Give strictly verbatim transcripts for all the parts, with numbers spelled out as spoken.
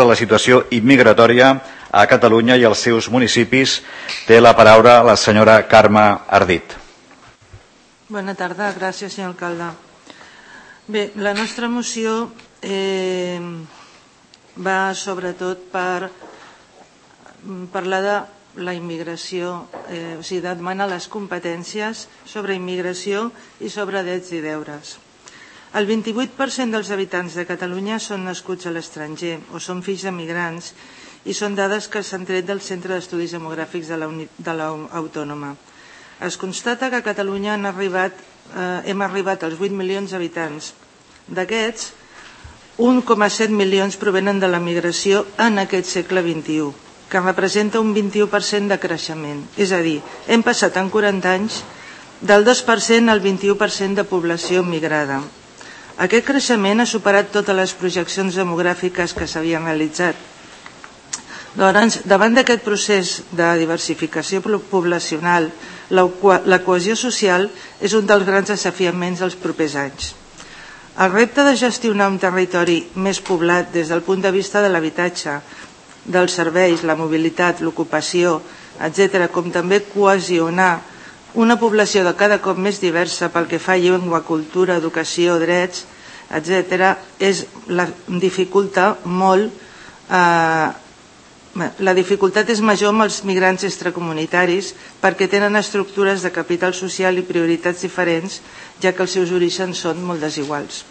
sobre la situació immigratòria a Catalunya i els seus municipis. Té la paraula la senyora Carme Ardit. Bona tarda, gràcies senyor alcalde. Bé, la nostra moció eh, va sobretot per parlar de la immigració, eh, o sigui, demana les competències sobre immigració i sobre drets i deures. El vint-i-vuit per cent dels habitants de Catalunya són nascuts a l'estranger o són fills de migrants i són dades que s'han tret del Centre d'Estudis Demogràfics de l'Autònoma. Es constata que a Catalunya han arribat, eh, hem arribat als vuit milions d'habitants. D'aquests, un coma set milions provenen de la migració en aquest segle vint-i-u, que representa un vint-i-u per cent de creixement. És a dir, hem passat en quaranta anys del dos per cent al vint-i-u per cent de població migrada. Aquest creixement ha superat totes les projeccions demogràfiques que s'havien realitzat. Llavors, davant d'aquest procés de diversificació poblacional, la cohesió social és un dels grans desafiaments dels propers anys. El repte de gestionar un territori més poblat des del punt de vista de l'habitatge, dels serveis, la mobilitat, l'ocupació, etcètera, com també cohesionar una població de cada cop més diversa pel que fa a llengua, cultura, educació, drets, etcètera, és la dificultat molt eh, la dificultat és major amb els migrants extracomunitaris perquè tenen estructures de capital social i prioritats diferents, ja que els seus orígens són molt desiguals.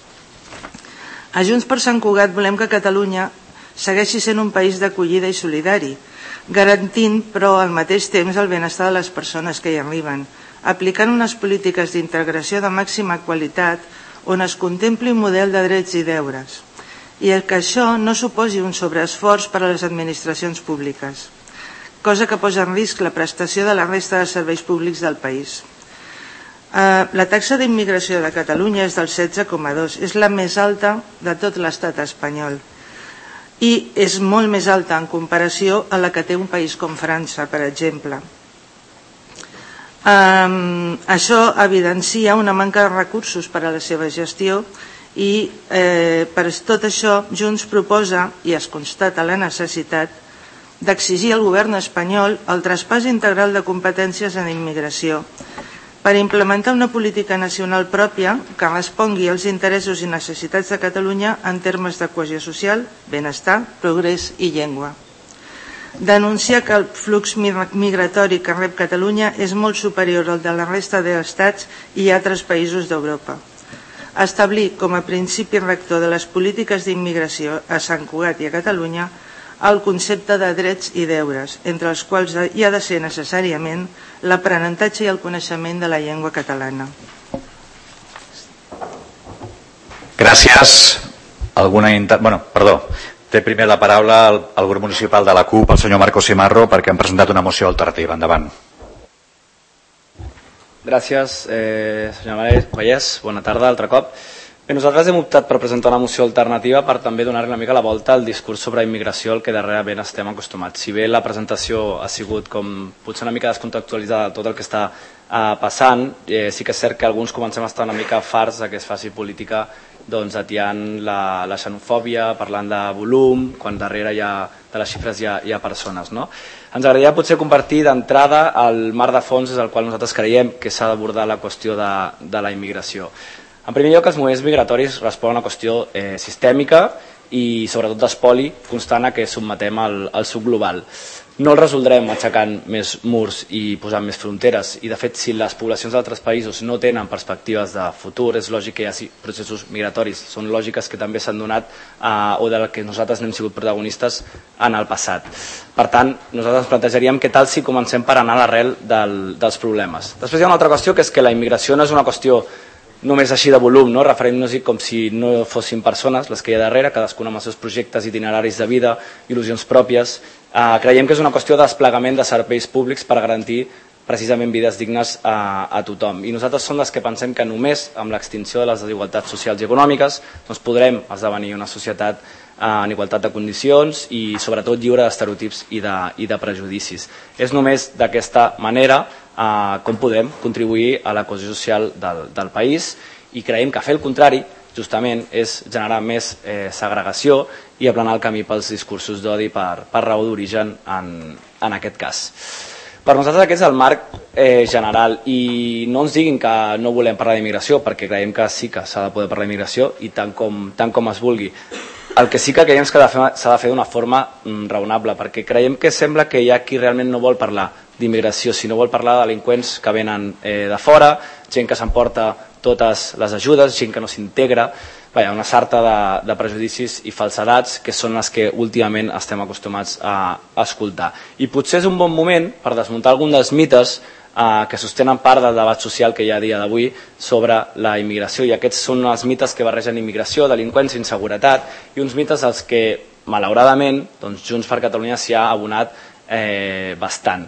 A Junts per Sant Cugat volem que Catalunya segueixi sent un país d'acollida i solidari, garantint, però, al mateix temps el benestar de les persones que hi arriben, aplicant unes polítiques d'integració de màxima qualitat on es contempli un model de drets i deures, i que això no suposi un sobreesforç per a les administracions públiques, cosa que posa en risc la prestació de la resta de serveis públics del país. La taxa d'immigració de Catalunya és del setze coma dos, és la més alta de tot l'estat espanyol, i és molt més alta en comparació a la que té un país com França, per exemple. Um, això evidencia una manca de recursos per a la seva gestió i eh, per tot això Junts proposa, i es constata la necessitat, d'exigir al govern espanyol el traspàs integral de competències en immigració per implementar una política nacional pròpia que respongui als interessos i necessitats de Catalunya en termes de cohesió social, benestar, progrés i llengua. Denunciar que el flux migratori que rep Catalunya és molt superior al de la resta d'estats i altres països d'Europa. Establir com a principi rector de les polítiques d'immigració a Sant Cugat i a Catalunya el concepte de drets i deures, entre els quals hi ha de ser necessàriament l'aprenentatge i el coneixement de la llengua catalana. Gràcies. Alguna inter... bueno, perdó. Té primer la paraula el, el grup municipal de la CUP, el senyor Marco Simarro, perquè han presentat una moció alternativa. Endavant. Gràcies, eh, senyor Vallès. Bona tarda, altre cop. Bé, nosaltres hem optat per presentar una moció alternativa per també donar una mica la volta al discurs sobre immigració al que darrerament estem acostumats. Si bé la presentació ha sigut com potser una mica descontextualitzada de tot el que està eh, passant, eh, sí que és cert que alguns comencem a estar una mica farts que es faci política doncs, atiant la, la xenofòbia, parlant de volum, quan darrere hi ha, de les xifres hi ha, hi ha persones. No? Ens agradaria potser compartir d'entrada el marc de fons des del qual nosaltres creiem que s'ha d'abordar la qüestió de, de la immigració. En primer lloc, els moviments migratoris responen a una qüestió eh, sistèmica i sobretot d'espoli constant a què sotmetem al, al sud global. No el resoldrem aixecant més murs i posant més fronteres i de fet si les poblacions d'altres països no tenen perspectives de futur és lògic que hi hagi processos migratoris, són lògiques que també s'han donat eh, o de les que nosaltres n'hem sigut protagonistes en el passat. Per tant, nosaltres ens plantejaríem que tal si comencem per anar a l'arrel del, dels problemes. Després hi ha una altra qüestió que és que la immigració no és una qüestió només així de volum, no? Referint-nos-hi com si no fossin persones les que hi ha darrere, cadascuna amb els seus projectes, itineraris de vida, il·lusions pròpies. Eh, creiem que és una qüestió de desplegament de serveis públics per garantir precisament vides dignes a, a tothom. I nosaltres som les que pensem que només amb l'extinció de les desigualtats socials i econòmiques doncs podrem esdevenir una societat en igualtat de condicions i sobretot lliure d'estereotips i, de, i de prejudicis. És només d'aquesta manera eh, com podem contribuir a la cohesió social del, del país i creiem que fer el contrari justament és generar més eh, segregació i aplanar el camí pels discursos d'odi per, per raó d'origen en, en aquest cas. Per nosaltres aquest és el marc eh, general i no ens diguin que no volem parlar d'immigració, perquè creiem que sí que s'ha de poder parlar d'immigració i tant com, tant com es vulgui. El que sí que creiem és que s'ha de fer d'una forma mm, raonable, perquè creiem que sembla que hi ha qui realment no vol parlar d'immigració, sinó vol parlar de delinqüents que venen eh, de fora, gent que s'emporta totes les ajudes, gent que no s'integra, una sarta de, de prejudicis i falsedats que són les que últimament estem acostumats a, a escoltar. I potser és un bon moment per desmuntar algun dels mites eh, que sostenen part del debat social que hi ha a dia d'avui sobre la immigració. I aquests són els mites que barregen immigració, delinqüència, inseguretat i uns mites als que, malauradament, doncs, Junts per Catalunya s'hi ha abonat eh, bastant.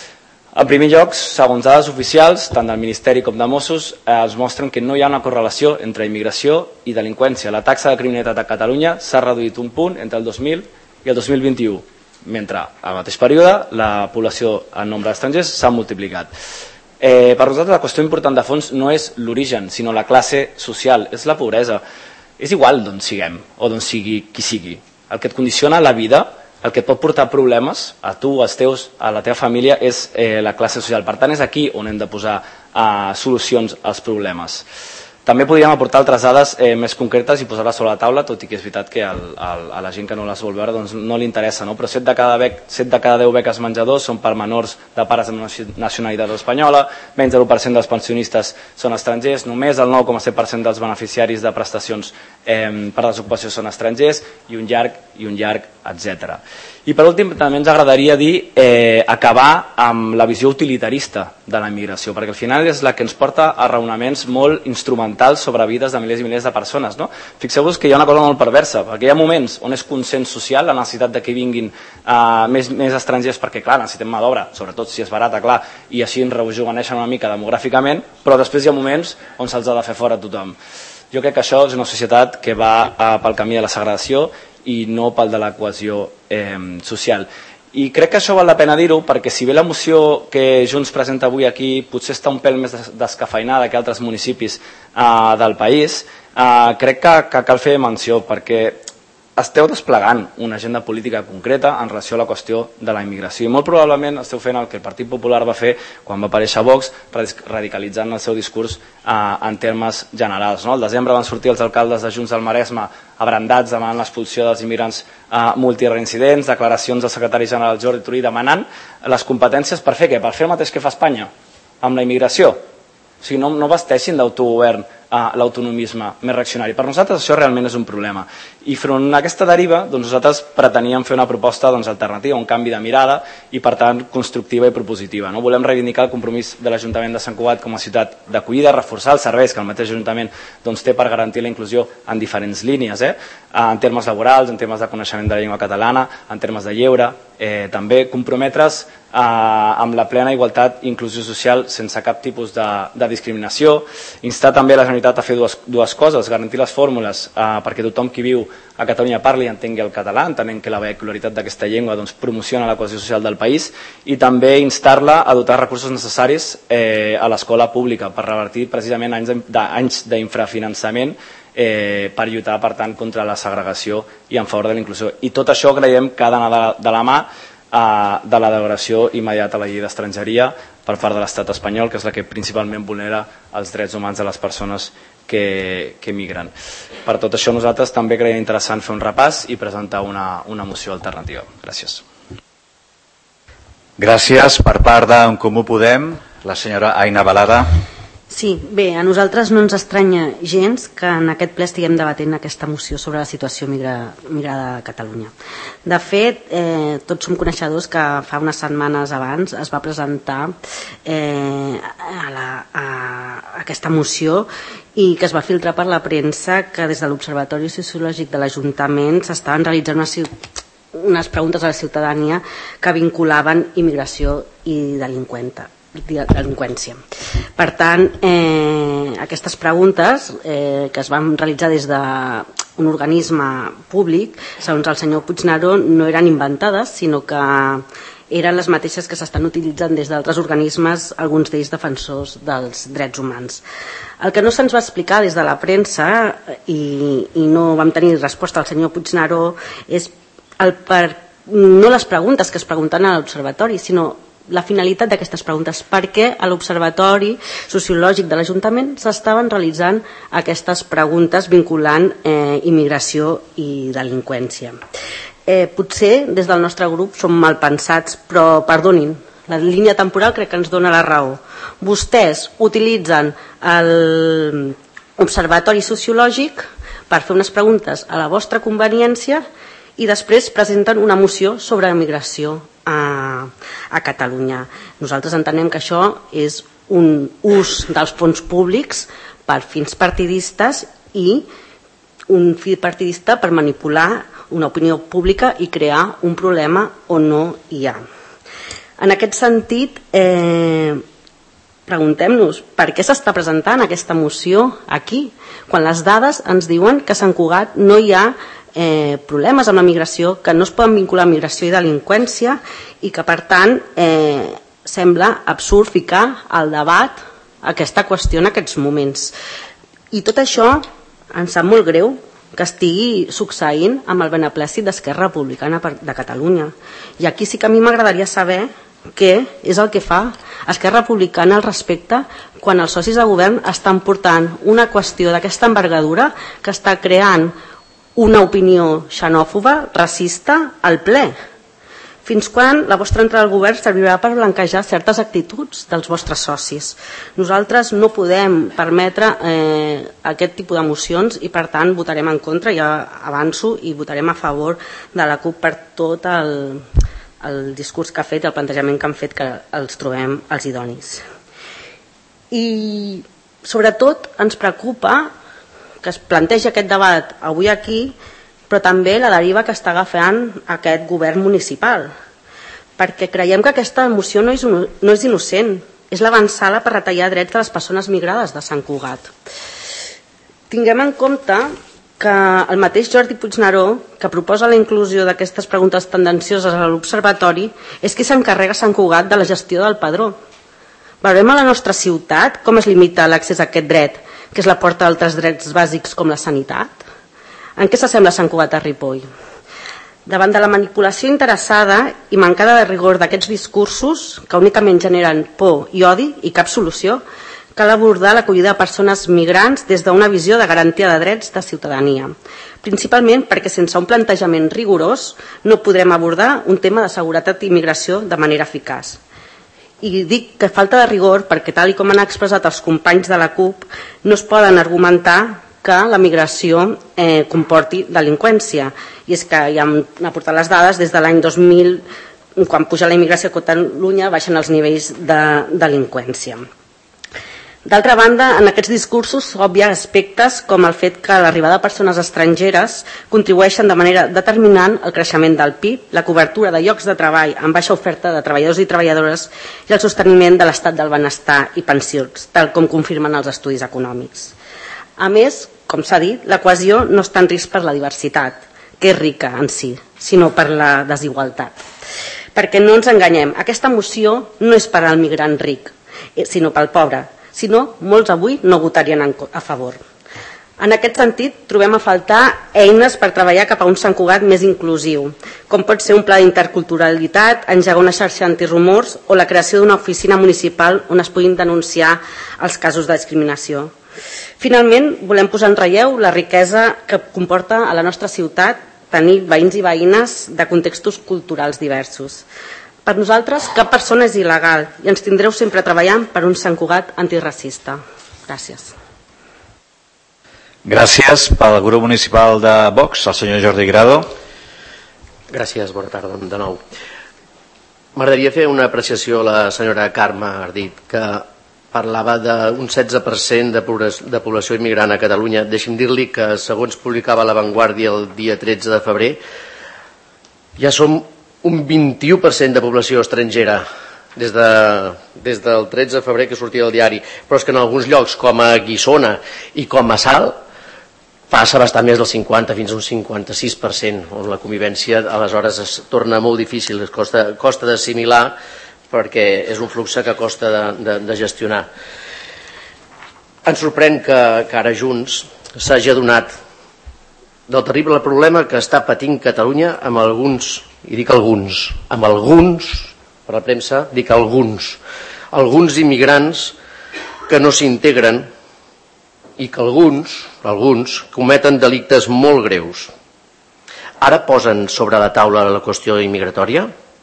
En primer lloc, segons dades oficials, tant del Ministeri com de Mossos, eh, es mostren que no hi ha una correlació entre immigració i delinqüència. La taxa de criminalitat a Catalunya s'ha reduït un punt entre el dos mil i el dos mil vint-i-u, mentre al mateix període la població en nombre d'estrangers s'ha multiplicat. Eh, per nosaltres la qüestió important de fons no és l'origen, sinó la classe social, és la pobresa. És igual d'on siguem o d'on sigui qui sigui. El que et condiciona la vida, el que et pot portar problemes a tu, als teus, a la teva família, és eh, la classe social. Per tant, és aquí on hem de posar eh, solucions als problemes. També podríem aportar altres dades eh, més concretes i posar-les sobre la taula, tot i que és veritat que el, el, a la gent que no les vol veure doncs no li interessa, no? Però set de cada deu beques menjador són per menors de pares amb nacionalitat espanyola, menys de l'u per cent dels pensionistes són estrangers, només el nou coma set per cent dels beneficiaris de prestacions eh, per desocupació són estrangers, i un llarg, i un llarg, etcètera. I per últim també ens agradaria dir eh, acabar amb la visió utilitarista de la immigració, perquè al final és la que ens porta a raonaments molt instrumentals sobre vides de milers i milers de persones. No? Fixeu-vos que hi ha una cosa molt perversa, perquè hi ha moments on és consens social la necessitat de que vinguin eh, més, més estrangers, perquè clar, necessitem mà d'obra, sobretot si és barata, clar, i així ens rejuveneixen una mica demogràficament, però després hi ha moments on se'ls ha de fer fora a tothom. Jo crec que això és una societat que va eh, pel camí de la segregació i no pel de la cohesió eh, social. I crec que això val la pena dir-ho perquè si bé la moció que Junts presenta avui aquí potser està un pèl més descafeinada que altres municipis eh, del país, eh, crec que, que cal fer menció perquè esteu desplegant una agenda política concreta en relació a la qüestió de la immigració i molt probablement esteu fent el que el Partit Popular va fer quan va aparèixer Vox, radicalitzant el seu discurs eh, en termes generals. No? Al desembre van sortir els alcaldes de Junts del Maresme abrandats demanant l'expulsió dels immigrants eh, multireincidents, declaracions del secretari general Jordi Turull demanant les competències per fer què? Per fer el mateix que fa Espanya amb la immigració. O sigui, no, no vesteixin d'autogovern a l'autonomisme més reaccionari. Per nosaltres això realment és un problema. I front a aquesta deriva, doncs nosaltres preteníem fer una proposta doncs, alternativa, un canvi de mirada i per tant constructiva i propositiva. No? Volem reivindicar el compromís de l'Ajuntament de Sant Cugat com a ciutat d'acollida, reforçar els serveis que el mateix Ajuntament doncs, té per garantir la inclusió en diferents línies, eh? en termes laborals, en termes de coneixement de la llengua catalana, en termes de lleure, eh, també comprometre's eh, amb la plena igualtat i inclusió social sense cap tipus de, de discriminació, instar també la Generalitat a fer dues, dues coses, garantir les fórmules eh, perquè tothom qui viu a Catalunya parli i entengui el català, entenent que la vehicularitat d'aquesta llengua doncs, promociona la cohesió social del país, i també instar-la a dotar recursos necessaris eh, a l'escola pública per revertir precisament anys d'infrafinançament eh, per lluitar per tant contra la segregació i en favor de la inclusió. I tot això creiem que ha d'anar de, de la mà eh, de la derogació immediata a la llei d'estrangeria per part de l'estat espanyol, que és la que principalment vulnera els drets humans de les persones que, que migren. Per tot això nosaltres també creiem interessant fer un repàs i presentar una, una moció alternativa. Gràcies. Gràcies. Per part d'En Comú Podem, la senyora Aina Balada. Sí, bé, a nosaltres no ens estranya gens que en aquest ple estiguem debatent aquesta moció sobre la situació migra, migrada a Catalunya. De fet, eh, tots som coneixedors que fa unes setmanes abans es va presentar eh, a, la, a aquesta moció i que es va filtrar per la premsa que des de l'Observatori Sociològic de l'Ajuntament s'estaven realitzant unes, unes preguntes a la ciutadania que vinculaven immigració i delinqüència. delinqüència. Per tant, eh, aquestes preguntes eh, que es van realitzar des d'un organisme públic, segons el senyor Puigneró, no eren inventades, sinó que eren les mateixes que s'estan utilitzant des d'altres organismes, alguns d'ells defensors dels drets humans. El que no se'ns va explicar des de la premsa, i, i no vam tenir resposta al senyor Puigneró, és el per, no les preguntes que es pregunten a l'Observatori, sinó la finalitat d'aquestes preguntes. Per què a l'Observatori Sociològic de l'Ajuntament s'estaven realitzant aquestes preguntes vinculant eh, immigració i delinqüència? Eh, potser des del nostre grup som malpensats, però perdonin, la línia temporal crec que ens dona la raó. Vostès utilitzen l'Observatori Sociològic per fer unes preguntes a la vostra conveniència i després presenten una moció sobre immigració a, a Catalunya. Nosaltres entenem que això és un ús dels fons públics per fins partidistes i un fi partidista per manipular una opinió pública i crear un problema on no hi ha. En aquest sentit, eh, preguntem-nos per què s'està presentant aquesta moció aquí, quan les dades ens diuen que a Sant Cugat no hi ha eh, problemes amb la migració, que no es poden vincular a migració i delinqüència i que, per tant, eh, sembla absurd ficar al debat aquesta qüestió en aquests moments. I tot això ens sap molt greu que estigui succeint amb el beneplècit d'Esquerra Republicana de Catalunya. I aquí sí que a mi m'agradaria saber què és el que fa Esquerra Republicana al respecte quan els socis de govern estan portant una qüestió d'aquesta envergadura que està creant una opinió xenòfoba, racista, al ple. Fins quan la vostra entrada al govern servirà per blanquejar certes actituds dels vostres socis? Nosaltres no podem permetre eh, aquest tipus de mocions i, per tant, votarem en contra, ja avanço, i votarem a favor de la CUP per tot el, el discurs que ha fet i el plantejament que han fet, que els trobem els idonis. I, sobretot, ens preocupa que es plantegi aquest debat avui aquí, però també la deriva que està agafant aquest govern municipal, perquè creiem que aquesta moció no és, no és innocent, és l'avançada per retallar drets de les persones migrades de Sant Cugat. Tinguem en compte que el mateix Jordi Puigneró, que proposa la inclusió d'aquestes preguntes tendencioses a l'Observatori, és qui s'encarrega a Sant Cugat de la gestió del padró. Veurem a la nostra ciutat com es limita l'accés a aquest dret, que és la porta d'altres drets bàsics com la sanitat? En què s'assembla Sant Cugat a Ripoll? Davant de la manipulació interessada i mancada de rigor d'aquests discursos, que únicament generen por i odi i cap solució, cal abordar l'acollida de persones migrants des d'una visió de garantia de drets de ciutadania, principalment perquè sense un plantejament rigorós no podrem abordar un tema de seguretat i immigració de manera eficaç. I dic que falta de rigor perquè, tal com han expressat els companys de la CUP, no es poden argumentar que la migració eh, comporti delinqüència. I és que ja hem aportat les dades, des de l'any dos mil, quan puja la immigració a Catalunya, baixen els nivells de delinqüència. D'altra banda, en aquests discursos s'obvia aspectes com el fet que l'arribada de persones estrangeres contribueixen de manera determinant al creixement del P I B, la cobertura de llocs de treball amb baixa oferta de treballadors i treballadores i el sosteniment de l'estat del benestar i pensions, tal com confirmen els estudis econòmics. A més, com s'ha dit, la cohesió no està en risc per la diversitat, que és rica en si, sinó per la desigualtat. Perquè no ens enganyem, aquesta moció no és per al migrant ric, sinó pel pobre, sinó molts avui no votarien a favor. En aquest sentit, trobem a faltar eines per treballar cap a un Sant Cugat més inclusiu, com pot ser un pla d'interculturalitat, engegar una xarxa antirumors o la creació d'una oficina municipal on es puguin denunciar els casos de discriminació. Finalment, volem posar en relleu la riquesa que comporta a la nostra ciutat tenir veïns i veïnes de contextos culturals diversos. Per nosaltres, cap persona és il·legal i ens tindreu sempre treballant per un Sant Cugat antiracista. Gràcies. Gràcies. Pel grup municipal de Vox, el senyor Jordi Grado. Gràcies, bona tarda de nou. M'agradaria fer una apreciació a la senyora Carme Ardit, que parlava d'un setze per cent de població immigrant a Catalunya. Deixi'm dir-li que, segons publicava La Vanguardia el dia tretze de febrer, ja som un vint-i-u per cent de població estrangera des, de, des del tretze de febrer que sortia del diari. Però és que en alguns llocs, com a Guissona i com a Salt, passa bastant més del cinquanta fins a un cinquanta-sis per cent, on la convivència aleshores es torna molt difícil, es costa, costa d'assimilar perquè és un flux que costa de, de, de gestionar. Ens sorprèn que, que ara Junts s'hagi adonat del terrible problema que està patint Catalunya amb alguns, i dic alguns, amb alguns, per la premsa, dic alguns, alguns immigrants que no s'integren i que alguns, alguns cometen delictes molt greus. Ara posen sobre la taula la qüestió immigratòria?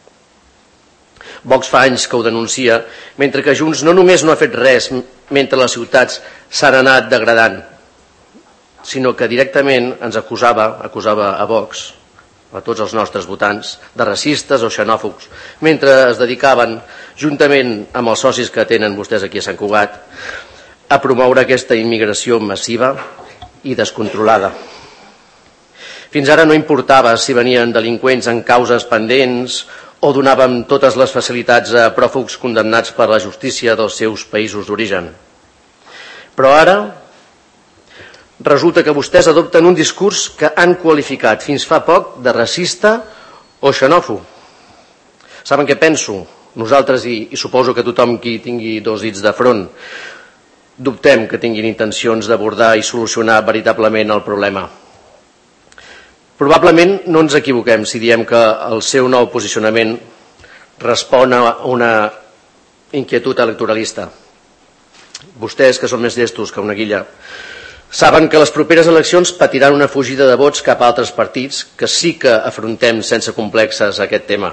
Vox fa anys que ho denuncia, mentre que Junts no només no ha fet res mentre les ciutats s'han anat degradant, sinó que directament ens acusava, acusava a Vox, a tots els nostres votants, de racistes o xenòfobs, mentre es dedicaven, juntament amb els socis que tenen vostès aquí a Sant Cugat, a promoure aquesta immigració massiva i descontrolada. Fins ara no importava si venien delinqüents en causes pendents o donàvem totes les facilitats a pròfugs condemnats per la justícia dels seus països d'origen. Però ara resulta que vostès adopten un discurs que han qualificat fins fa poc de racista o xenòfob. Saben què penso? Nosaltres, i, i suposo que tothom qui tingui dos dits de front, dubtem que tinguin intencions d'abordar i solucionar veritablement el problema. Probablement no ens equivoquem si diem que el seu nou posicionament respon a una inquietud electoralista. Vostès, que són més llestos que una guilla, saben que les properes eleccions patiran una fugida de vots cap a altres partits que sí que afrontem sense complexes aquest tema.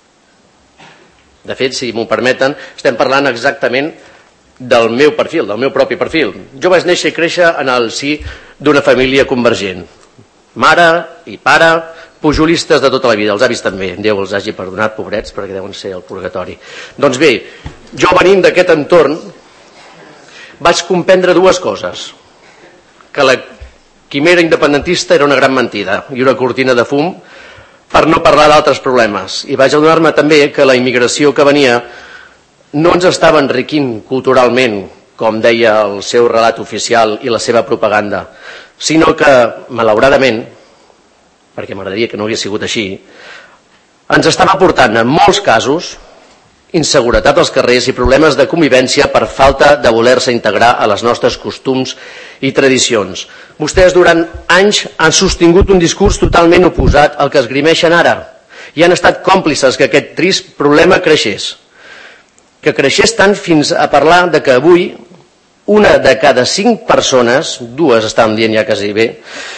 De fet, si m'ho permeten, estem parlant exactament del meu perfil, del meu propi perfil. Jo vaig néixer i créixer en el si d'una família convergent. Mare i pare, pujolistes de tota la vida, els avis també, Déu els hagi perdonat, pobrets, perquè deuen ser el purgatori. Doncs bé, jo venint d'aquest entorn vaig comprendre dues coses: que la quimera independentista era una gran mentida i una cortina de fum per no parlar d'altres problemes, i vaig adonar-me també que la immigració que venia no ens estava enriquint culturalment, com deia el seu relat oficial i la seva propaganda, sinó que, malauradament, perquè m'agradaria que no hagués sigut així, ens estava portant, en molts casos, inseguretat als carrers i problemes de convivència per falta de voler-se integrar a les nostres costums i tradicions. Vostès durant anys han sostingut un discurs totalment oposat al que esgrimeixen ara i han estat còmplices que aquest trist problema creixés. Que creixés tant fins a parlar de que avui una de cada cinc persones, dues estan dient ja quasi bé,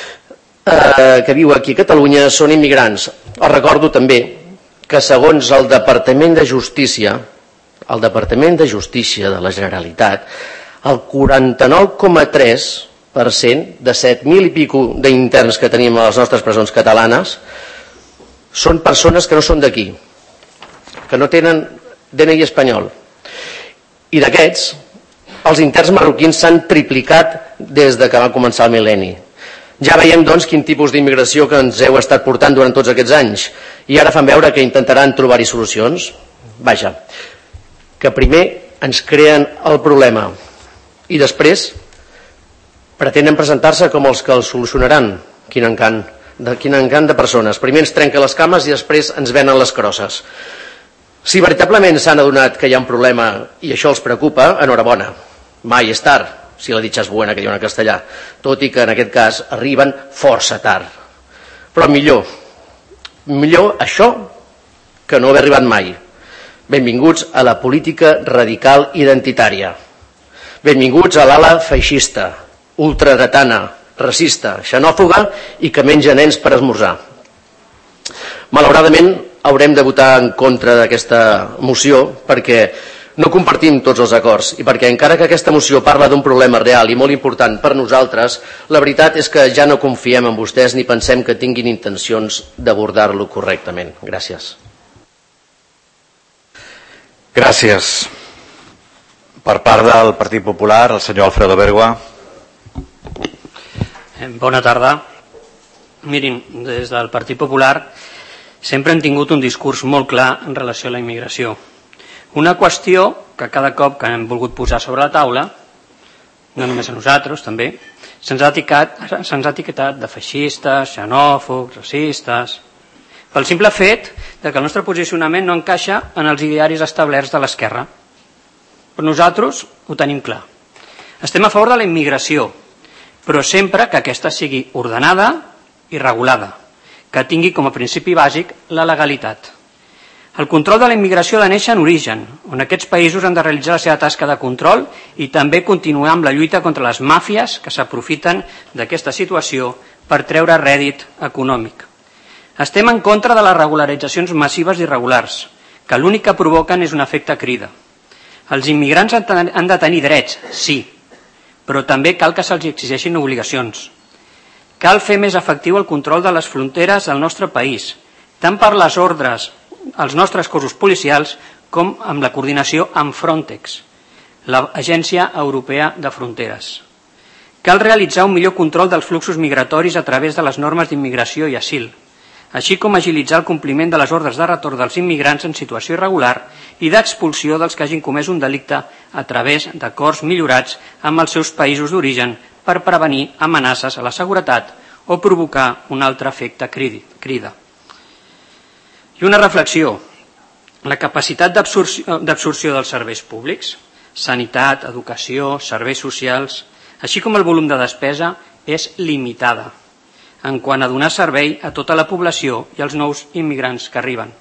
eh, que viu aquí a Catalunya són immigrants. Els recordo també que segons el Departament de Justícia, el Departament de Justícia de la Generalitat, el quaranta-nou coma tres per cent de set mil i pico d'interns que tenim a les nostres presons catalanes són persones que no són d'aquí, que no tenen D N I espanyol. I d'aquests, els interns marroquins s'han triplicat des de que va començar el mil·lenni. Ja veiem, doncs, quin tipus d'immigració que ens heu estat portant durant tots aquests anys. I ara fan veure que intentaran trobar-hi solucions. Vaja, que primer ens creen el problema i després pretenen presentar-se com els que el solucionaran. Quin encant de, quin encant de persones. Primer ens trenquen les cames i després ens venen les crosses. Si veritablement s'han adonat que hi ha un problema i això els preocupa, enhorabona. Mai és tard, si la dicha és buena, que diuen en castellà, tot i que en aquest cas arriben força tard. Però millor, millor això que no haver arribat mai. Benvinguts a la política radical identitària. Benvinguts a l'ala feixista, ultradretana, racista, xenòfoba i que menja nens per esmorzar. Malauradament, haurem de votar en contra d'aquesta moció perquè no compartim tots els acords i perquè encara que aquesta moció parla d'un problema real i molt important per nosaltres, la veritat és que ja no confiem en vostès ni pensem que tinguin intencions d'abordar-lo correctament. Gràcies. Gràcies. Per part del Partit Popular, el senyor Alfredo Bergua. Bona tarda. Mirin, des del Partit Popular sempre hem tingut un discurs molt clar en relació a la immigració. Una qüestió que cada cop que hem volgut posar sobre la taula, no només a nosaltres, també, Se'ns ha etiquetat, se'ns ha etiquetat de feixistes, xenòfobs, racistes, pel simple fet de que el nostre posicionament no encaixa en els idearis establerts de l'esquerra. Però nosaltres ho tenim clar. Estem a favor de la immigració, però sempre que aquesta sigui ordenada i regulada, que tingui com a principi bàsic la legalitat. El control de la immigració ha de néixer en origen, on aquests països han de realitzar la seva tasca de control i també continuar amb la lluita contra les màfies que s'aprofiten d'aquesta situació per treure rèdit econòmic. Estem en contra de les regularitzacions massives i irregulars, que l'únic que provoquen és un efecte crida. Els immigrants han de tenir drets, sí, però també cal que se'ls exigeixin obligacions. Cal fer més efectiu el control de les fronteres del nostre país, tant per les ordres als nostres cossos policials com amb la coordinació amb Frontex, l'Agència Europea de Fronteres. Cal realitzar un millor control dels fluxos migratoris a través de les normes d'immigració i asil, així com agilitzar el compliment de les ordres de retorn dels immigrants en situació irregular i d'expulsió dels que hagin comès un delicte a través d'acords millorats amb els seus països d'origen per prevenir amenaces a la seguretat o provocar un altre efecte crida. I una reflexió. La capacitat d'absorció dels serveis públics, sanitat, educació, serveis socials, així com el volum de despesa, és limitada en quant a donar servei a tota la població i als nous immigrants que arriben.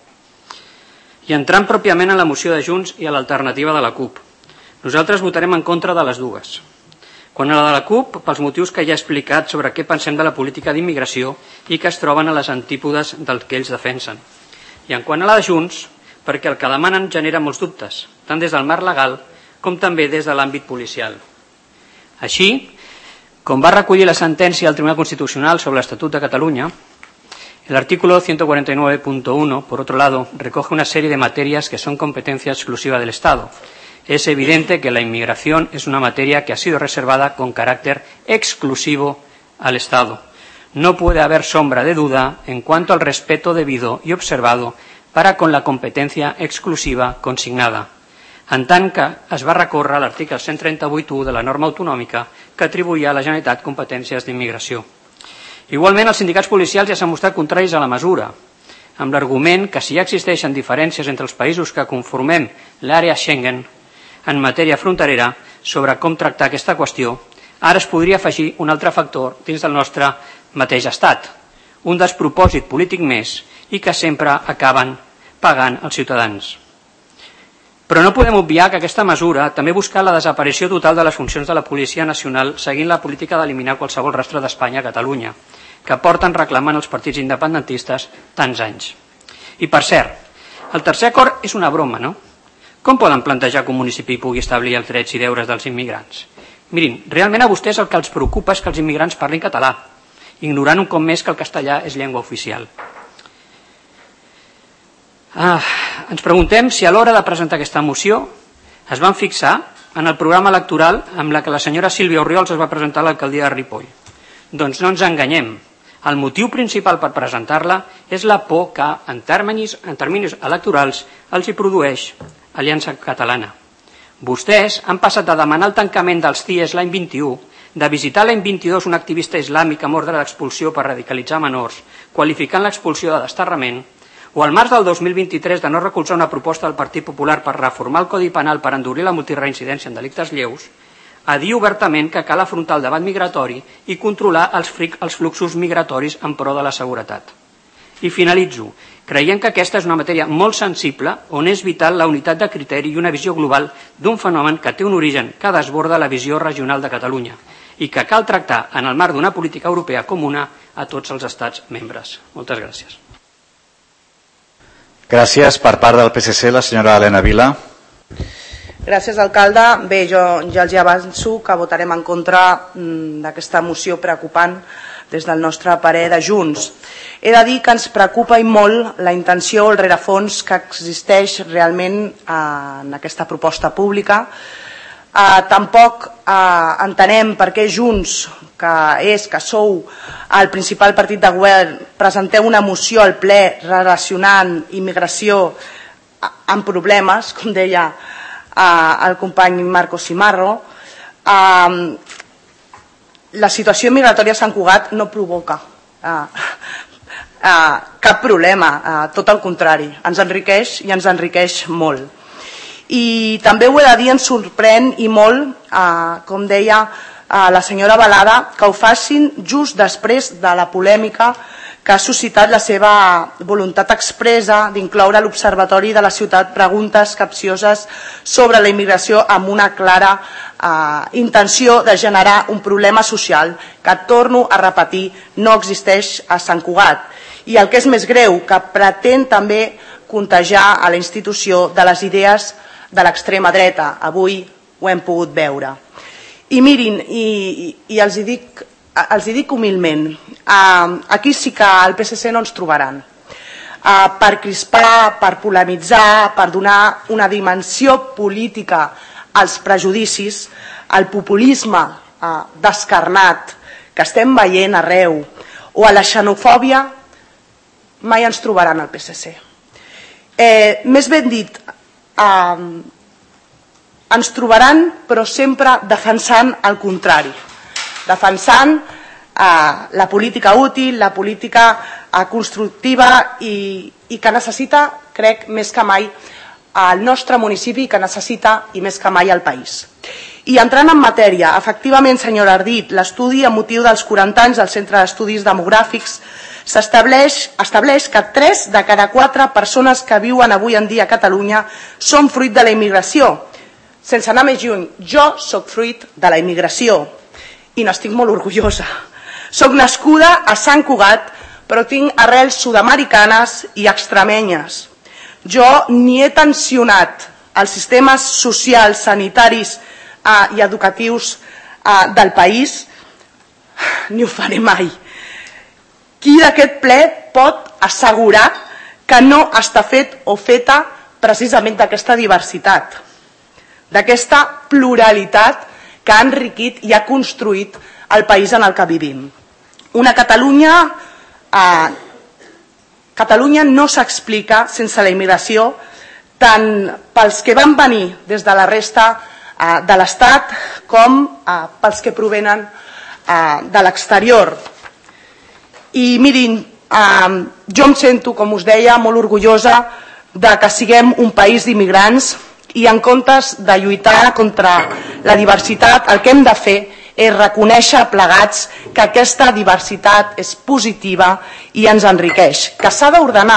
I entrant pròpiament en la moció de Junts i a l'alternativa de la CUP. Nosaltres votarem en contra de les dues. Quan a la de la CUP, pels motius que ja he explicat sobre què pensem de la política d'immigració i que es troben a les antípodes del que ells defensen. I en quant a la de Junts, perquè el que demanen genera molts dubtes, tant des del marc legal com també des de l'àmbit policial. Així, com va recollir la sentència del Tribunal Constitucional sobre l'Estatut de Cataluña, el artículo ciento cuarenta y nueve punto uno, por otro lado, recoge una serie de materias que son competencia exclusiva del Estado. Es evidente que la inmigración es una materia que ha sido reservada con carácter exclusivo al Estado. No puede haber sombra de duda en cuanto al respeto debido y observado para con la competencia exclusiva consignada, en tant que es va recórrer a l'article cent trenta-vuit punto u de la norma autonòmica que atribuïa a la Generalitat competències d'immigració. Igualment, els sindicats policials ja s'han mostrat contraris a la mesura, amb l'argument que si ja existeixen diferències entre els països que conformem l'àrea Schengen en matèria fronterera sobre com tractar aquesta qüestió, ara es podria afegir un altre factor dins del nostre mateix estat, un despropòsit polític més i que sempre acaben pagant els ciutadans. Però no podem obviar que aquesta mesura també busca la desaparició total de les funcions de la Policia Nacional seguint la política d'eliminar qualsevol rastre d'Espanya a Catalunya, que porten reclamant els partits independentistes tants anys. I per cert, el tercer acord és una broma, no? Com poden plantejar que un municipi pugui establir els drets i deures dels immigrants? Mirin, realment a vostès el que els preocupa és que els immigrants parlin català, ignorant un cop més que el castellà és llengua oficial. Ah, ens preguntem si a l'hora de presentar aquesta moció es van fixar en el programa electoral amb la que la senyora Sílvia Orriols es va presentar a l'alcaldia de Ripoll. Doncs no ens enganyem. El motiu principal per presentar-la és la por que, en terminis, en terminis electorals, els hi produeix Aliança Catalana. Vostès han passat de demanar el tancament dels C I Es l'any vint-i-u, de visitar l'any vint-i-dos un activista islàmic amb ordre d'expulsió per radicalitzar menors, qualificant l'expulsió de desterrament, o al març del dos mil vint-i-tres de no recolzar una proposta del Partit Popular per reformar el Codi Penal per endurir la multireincidència en delictes lleus, a dir obertament que cal afrontar el debat migratori i controlar els, els fluxos migratoris en pro de la seguretat. I finalitzo, creient que aquesta és una matèria molt sensible on és vital la unitat de criteri i una visió global d'un fenomen que té un origen que desborda la visió regional de Catalunya i que cal tractar en el marc d'una política europea comuna a tots els estats membres. Moltes gràcies. Gràcies. Per part del P S C, la senyora Elena Vila. Gràcies, alcalde. Bé, jo ja els avanço que votarem en contra d'aquesta moció preocupant des del nostre parer de Junts. He de dir que ens preocupa i molt la intenció o el rerefons que existeix realment en aquesta proposta pública. Uh, tampoc uh, entenem per què Junts, que és, que sou el principal partit de govern, presenteu una moció al ple relacionant immigració amb problemes, com deia uh, el company Marco Simarro. Uh, la situació migratòria a Sant Cugat no provoca uh, uh, cap problema, uh, tot el contrari, ens enriqueix i ens enriqueix molt. I també ho he de dir, ens sorprèn i molt, uh, com deia uh, la senyora Balada, que ho facin just després de la polèmica que ha suscitat la seva voluntat expressa d'incloure a l'Observatori de la Ciutat preguntes capcioses sobre la immigració amb una clara eh, intenció de generar un problema social que, torno a repetir, no existeix a Sant Cugat. I el que és més greu, que pretén també contagiar a la institució de les idees de l'extrema dreta. Avui ho hem pogut veure. I mirin, i, i, i els hi dic els hi dic humilment, uh, aquí sí que al P S C no ens trobaran. Uh, per crispar, per polemitzar, per donar una dimensió política als prejudicis, al populisme uh, descarnat que estem veient arreu, o a la xenofòbia, mai ens trobaran al P S C. Eh, més ben dit, uh, ens trobaran però sempre defensant el contrari, defensant eh, la política útil, la política eh, constructiva i, i que necessita, crec, més que mai el nostre municipi, que necessita i més que mai el país. I entrant en matèria, efectivament, senyora Ardit, l'estudi a motiu dels quaranta anys del Centre d'Estudis Demogràfics s'estableix estableix que tres de cada quatre persones que viuen avui en dia a Catalunya són fruit de la immigració. Sense anar més lluny, jo soc fruit de la immigració i n'estic molt orgullosa. Soc nascuda a Sant Cugat, però tinc arrels sud-americanes i extremenyes. Jo ni he tensionat els sistemes socials, sanitaris eh, i educatius eh, del país, ni ho faré mai. Qui d'aquest ple pot assegurar que no està fet o feta precisament d'aquesta diversitat, d'aquesta pluralitat que ha enriquit i ha construït el país en el que vivim. Una Catalunya, eh, Catalunya no s'explica sense la immigració, tant pels que van venir des de la resta eh, de l'Estat com eh, pels que provenen eh, de l'exterior. I mirin, eh, jo em sento, com us deia, molt orgullosa de que siguem un país d'immigrants, i en comptes de lluitar contra la diversitat, el que hem de fer és reconèixer plegats que aquesta diversitat és positiva i ens enriqueix, que s'ha d'ordenar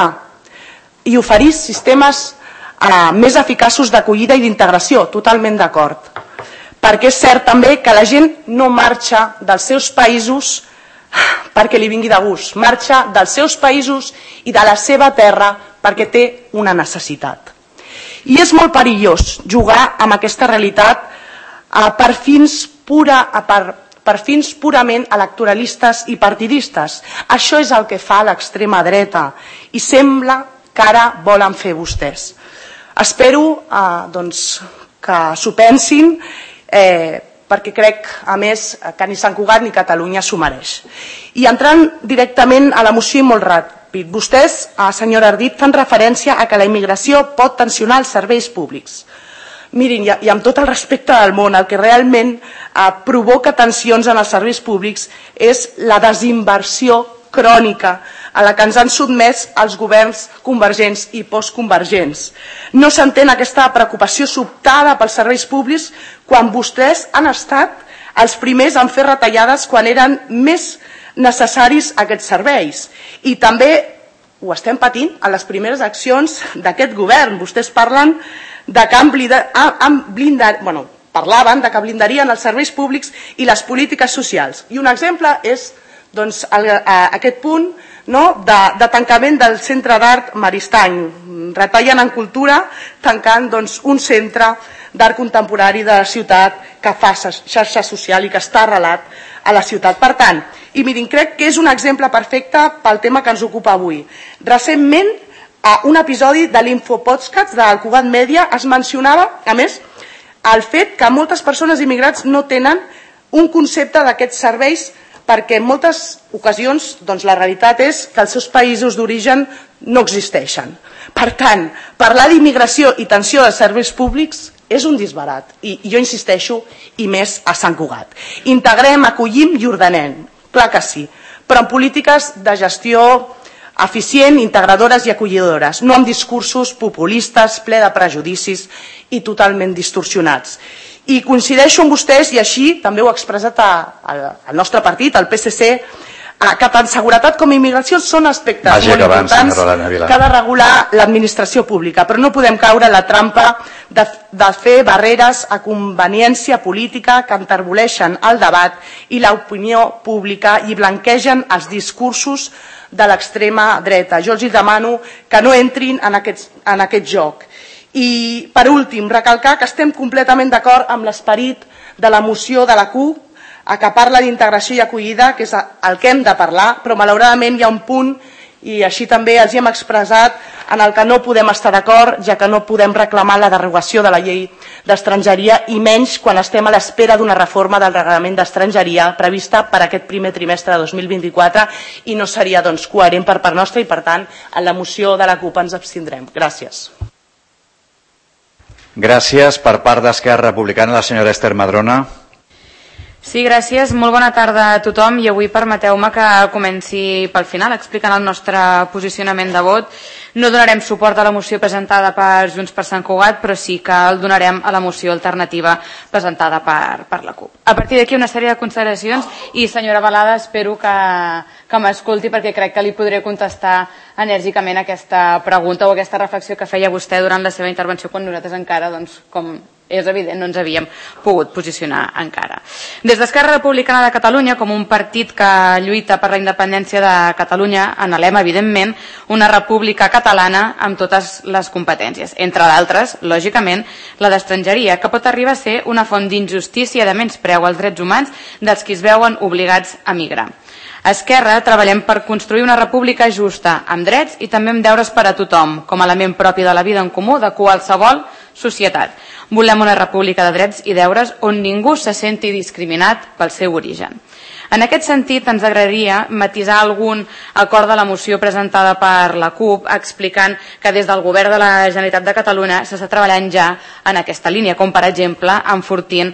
i oferir sistemes eh, més eficaços d'acollida i d'integració, totalment d'acord. Perquè és cert també que la gent no marxa dels seus països perquè li vingui de gust, marxa dels seus països i de la seva terra perquè té una necessitat. I és molt perillós jugar amb aquesta realitat eh, per, fins pura, per, per fins purament electoralistes i partidistes. Això és el que fa l'extrema dreta i sembla que ara volen fer vostès. Espero eh, doncs, que s'ho pensin, eh, perquè crec, a més, que ni Sant Cugat ni Catalunya s'ho mereix. I entrant directament a la moció molt ràpid, vostès, senyora Ardit, fan referència a que la immigració pot tensionar els serveis públics. Mirin, i amb tot el respecte del món, el que realment eh, provoca tensions en els serveis públics és la desinversió crònica a la que ens han sotmès els governs convergents i postconvergents. No s'entén aquesta preocupació sobtada pels serveis públics quan vostès han estat els primers en fer retallades quan eren més necessaris aquests serveis. I també ho estem patint a les primeres accions d'aquest govern. Vostès parlen de que han blindat, bueno, parlaven de que blindarien els serveis públics i les polítiques socials. I un exemple és doncs, el, aquest punt no, de, de tancament del Centre d'Art Maristany. Retallen en cultura tancant doncs, un centre d'art contemporani de la ciutat que fa xarxa social i que està arrelat a la ciutat. Per tant, i mirin, crec que és un exemple perfecte pel tema que ens ocupa avui. Recentment, a un episodi de l'Infopodcast del Cugat Mèdia es mencionava, a més, el fet que moltes persones immigrats no tenen un concepte d'aquests serveis perquè en moltes ocasions doncs, la realitat és que els seus països d'origen no existeixen. Per tant, parlar d'immigració i tensió de serveis públics és un disbarat, i jo insisteixo, i més a Sant Cugat. Integrem, acollim i ordenem, clar que sí, però amb polítiques de gestió eficient, integradores i acollidores, no amb discursos populistes, ple de prejudicis i totalment distorsionats. I coincideixo amb vostès, i així també ho ha expressat el nostre partit, el P S C, que tant seguretat com immigració són aspectes Vagi molt acabant, importants que ha de regular l'administració pública, però no podem caure en la trampa de, de fer barreres a conveniència política que enterboleixen el debat i l'opinió pública i blanquegen els discursos de l'extrema dreta. Jo els demano que no entrin en aquest, en aquest joc. I, per últim, recalcar que estem completament d'acord amb l'esperit de la moció de la CUP, a que parla d'integració i acollida, que és el que hem de parlar, però malauradament hi ha un punt, i així també els hi hem expressat, en el que no podem estar d'acord, ja que no podem reclamar la derogació de la llei d'estrangeria, i menys quan estem a l'espera d'una reforma del reglament d'estrangeria prevista per aquest primer trimestre de dos mil vint-i-quatre, i no seria doncs, coherent per part nostra, i per tant, en la moció de la CUP ens abstindrem. Gràcies. Gràcies. Per part d'Esquerra Republicana, la senyora Esther Madrona. Sí, gràcies. Molt bona tarda a tothom i avui permeteu-me que comenci pel final explicant el nostre posicionament de vot. No donarem suport a la moció presentada per Junts per Sant Cugat, però sí que el donarem a la moció alternativa presentada per, per la CUP. A partir d'aquí una sèrie de consideracions i, senyora Balada, espero que, que m'escolti perquè crec que li podré contestar enèrgicament aquesta pregunta o aquesta reflexió que feia vostè durant la seva intervenció quan nosaltres encara, doncs, com és evident, no ens havíem pogut posicionar encara. Des d'Esquerra Republicana de Catalunya, com un partit que lluita per la independència de Catalunya, anhelem, evidentment, una república catalana amb totes les competències, entre d'altres, lògicament, la d'estrangeria, que pot arribar a ser una font d'injustícia i de menyspreu als drets humans dels qui es veuen obligats a migrar. A Esquerra treballem per construir una república justa, amb drets i també amb deures per a tothom, com a element propi de la vida en comú de qualsevol societat. Volem una república de drets i deures on ningú se senti discriminat pel seu origen. En aquest sentit, ens agradaria matisar algun acord de la moció presentada per la CUP explicant que des del Govern de la Generalitat de Catalunya s'està treballant ja en aquesta línia, com per exemple enfortint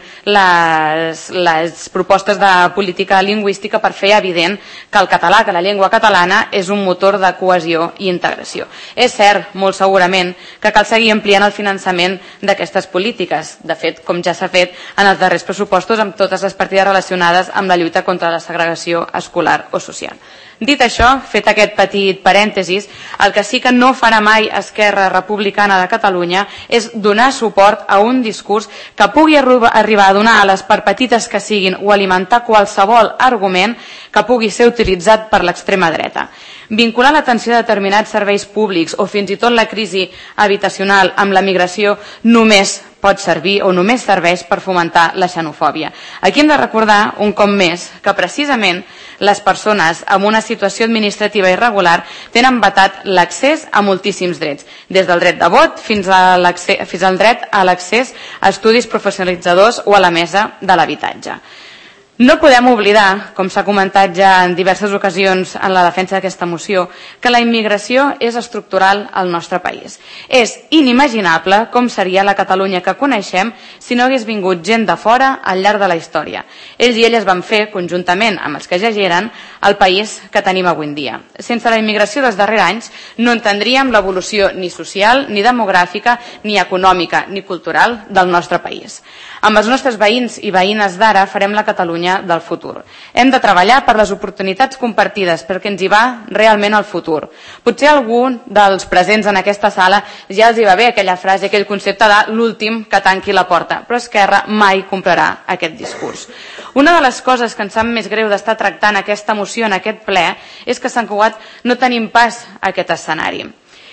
les, les propostes de política lingüística per fer evident que el català, que la llengua catalana és un motor de cohesió i integració. És cert, molt segurament, que cal seguir ampliant el finançament d'aquestes polítiques. De fet, com ja s'ha fet en els darrers pressupostos amb totes les partides relacionades amb la lluita contra la segregació escolar o social. Dit això, fet aquest petit parèntesis, el que sí que no farà mai Esquerra Republicana de Catalunya és donar suport a un discurs que pugui arribar a donar ales per petites que siguin o alimentar qualsevol argument que pugui ser utilitzat per l'extrema dreta. Vincular l'atenció a determinats serveis públics o fins i tot la crisi habitacional amb la migració només pot servir o només serveix per fomentar la xenofòbia. Aquí hem de recordar un cop més que precisament les persones amb una situació administrativa irregular tenen vetat l'accés a moltíssims drets, des del dret de vot fins, a fins al dret a l'accés a estudis professionalitzadors o a la mesa de l'habitatge. No podem oblidar, com s'ha comentat ja en diverses ocasions en la defensa d'aquesta moció, que la immigració és estructural al nostre país. És inimaginable com seria la Catalunya que coneixem si no hagués vingut gent de fora al llarg de la història. Ells i elles van fer, conjuntament amb els que ja hi eren, el país que tenim avui en dia. Sense la immigració dels darrers anys no entendríem l'evolució ni social, ni demogràfica, ni econòmica, ni cultural del nostre país. Amb els nostres veïns i veïnes d'ara farem la Catalunya del futur. Hem de treballar per les oportunitats compartides perquè ens hi va realment el futur. Potser algú dels presents en aquesta sala ja els hi va bé aquella frase, aquell concepte de l'últim que tanqui la porta, però Esquerra mai comprarà aquest discurs. Una de les coses que ens sap més greu d'estar tractant aquesta moció en aquest ple és que a Sant Cugat no tenim pas aquest escenari.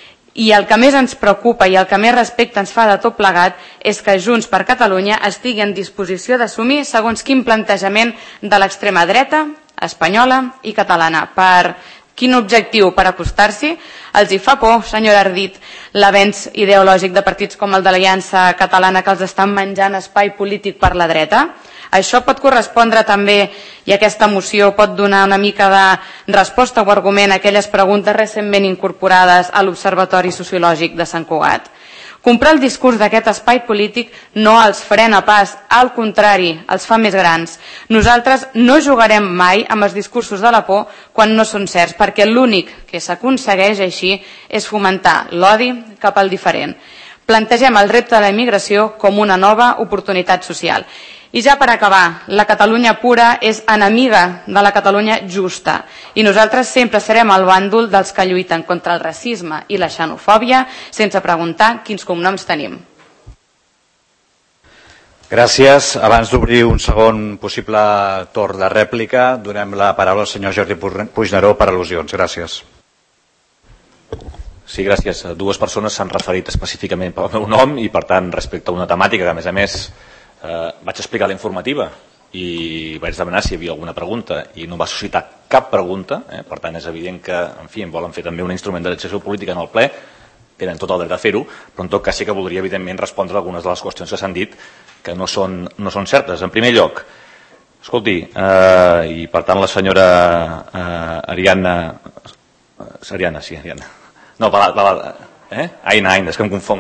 I el que més ens preocupa i el que més respecte ens fa de tot plegat és que Junts per Catalunya estigui en disposició d'assumir segons quin plantejament de l'extrema dreta, espanyola i catalana. Per quin objectiu? Per acostar-s'hi? Els hi fa por, senyora Ardit, l'avenç ideològic de partits com el de l'Aliança Catalana que els estan menjant espai polític per la dreta? Això pot correspondre també, i aquesta moció pot donar una mica de resposta o argument a aquelles preguntes recentment incorporades a l'Observatori Sociològic de Sant Cugat. Comprar el discurs d'aquest espai polític no els frena pas, al contrari, els fa més grans. Nosaltres no jugarem mai amb els discursos de la por quan no són certs, perquè l'únic que s'aconsegueix així és fomentar l'odi cap al diferent. Plantegem el repte de la immigració com una nova oportunitat social. I ja per acabar, la Catalunya pura és enemiga de la Catalunya justa i nosaltres sempre serem al bàndol dels que lluiten contra el racisme i la xenofòbia sense preguntar quins cognoms tenim. Gràcies. Abans d'obrir un segon possible torn de rèplica, donem la paraula al senyor Jordi Puigneró per al·lusions. Gràcies. Sí, gràcies. Dues persones s'han referit específicament pel meu nom i, per tant, respecte a una temàtica que, a més a més, eh, vaig explicar la informativa i vaig demanar si hi havia alguna pregunta i no va suscitar cap pregunta, eh? Per tant, és evident que, en fi, em volen fer també un instrument de legislació política en el ple, tenen tot el dret a fer-ho, però en tot cas sí que voldria, evidentment, respondre a algunes de les qüestions que s'han dit que no són, no són certes. En primer lloc, escolti, eh, i per tant la senyora eh, Ariadna... Ariadna, sí, Ariadna. No, Balada, eh? Aina, Aina, és que em confong.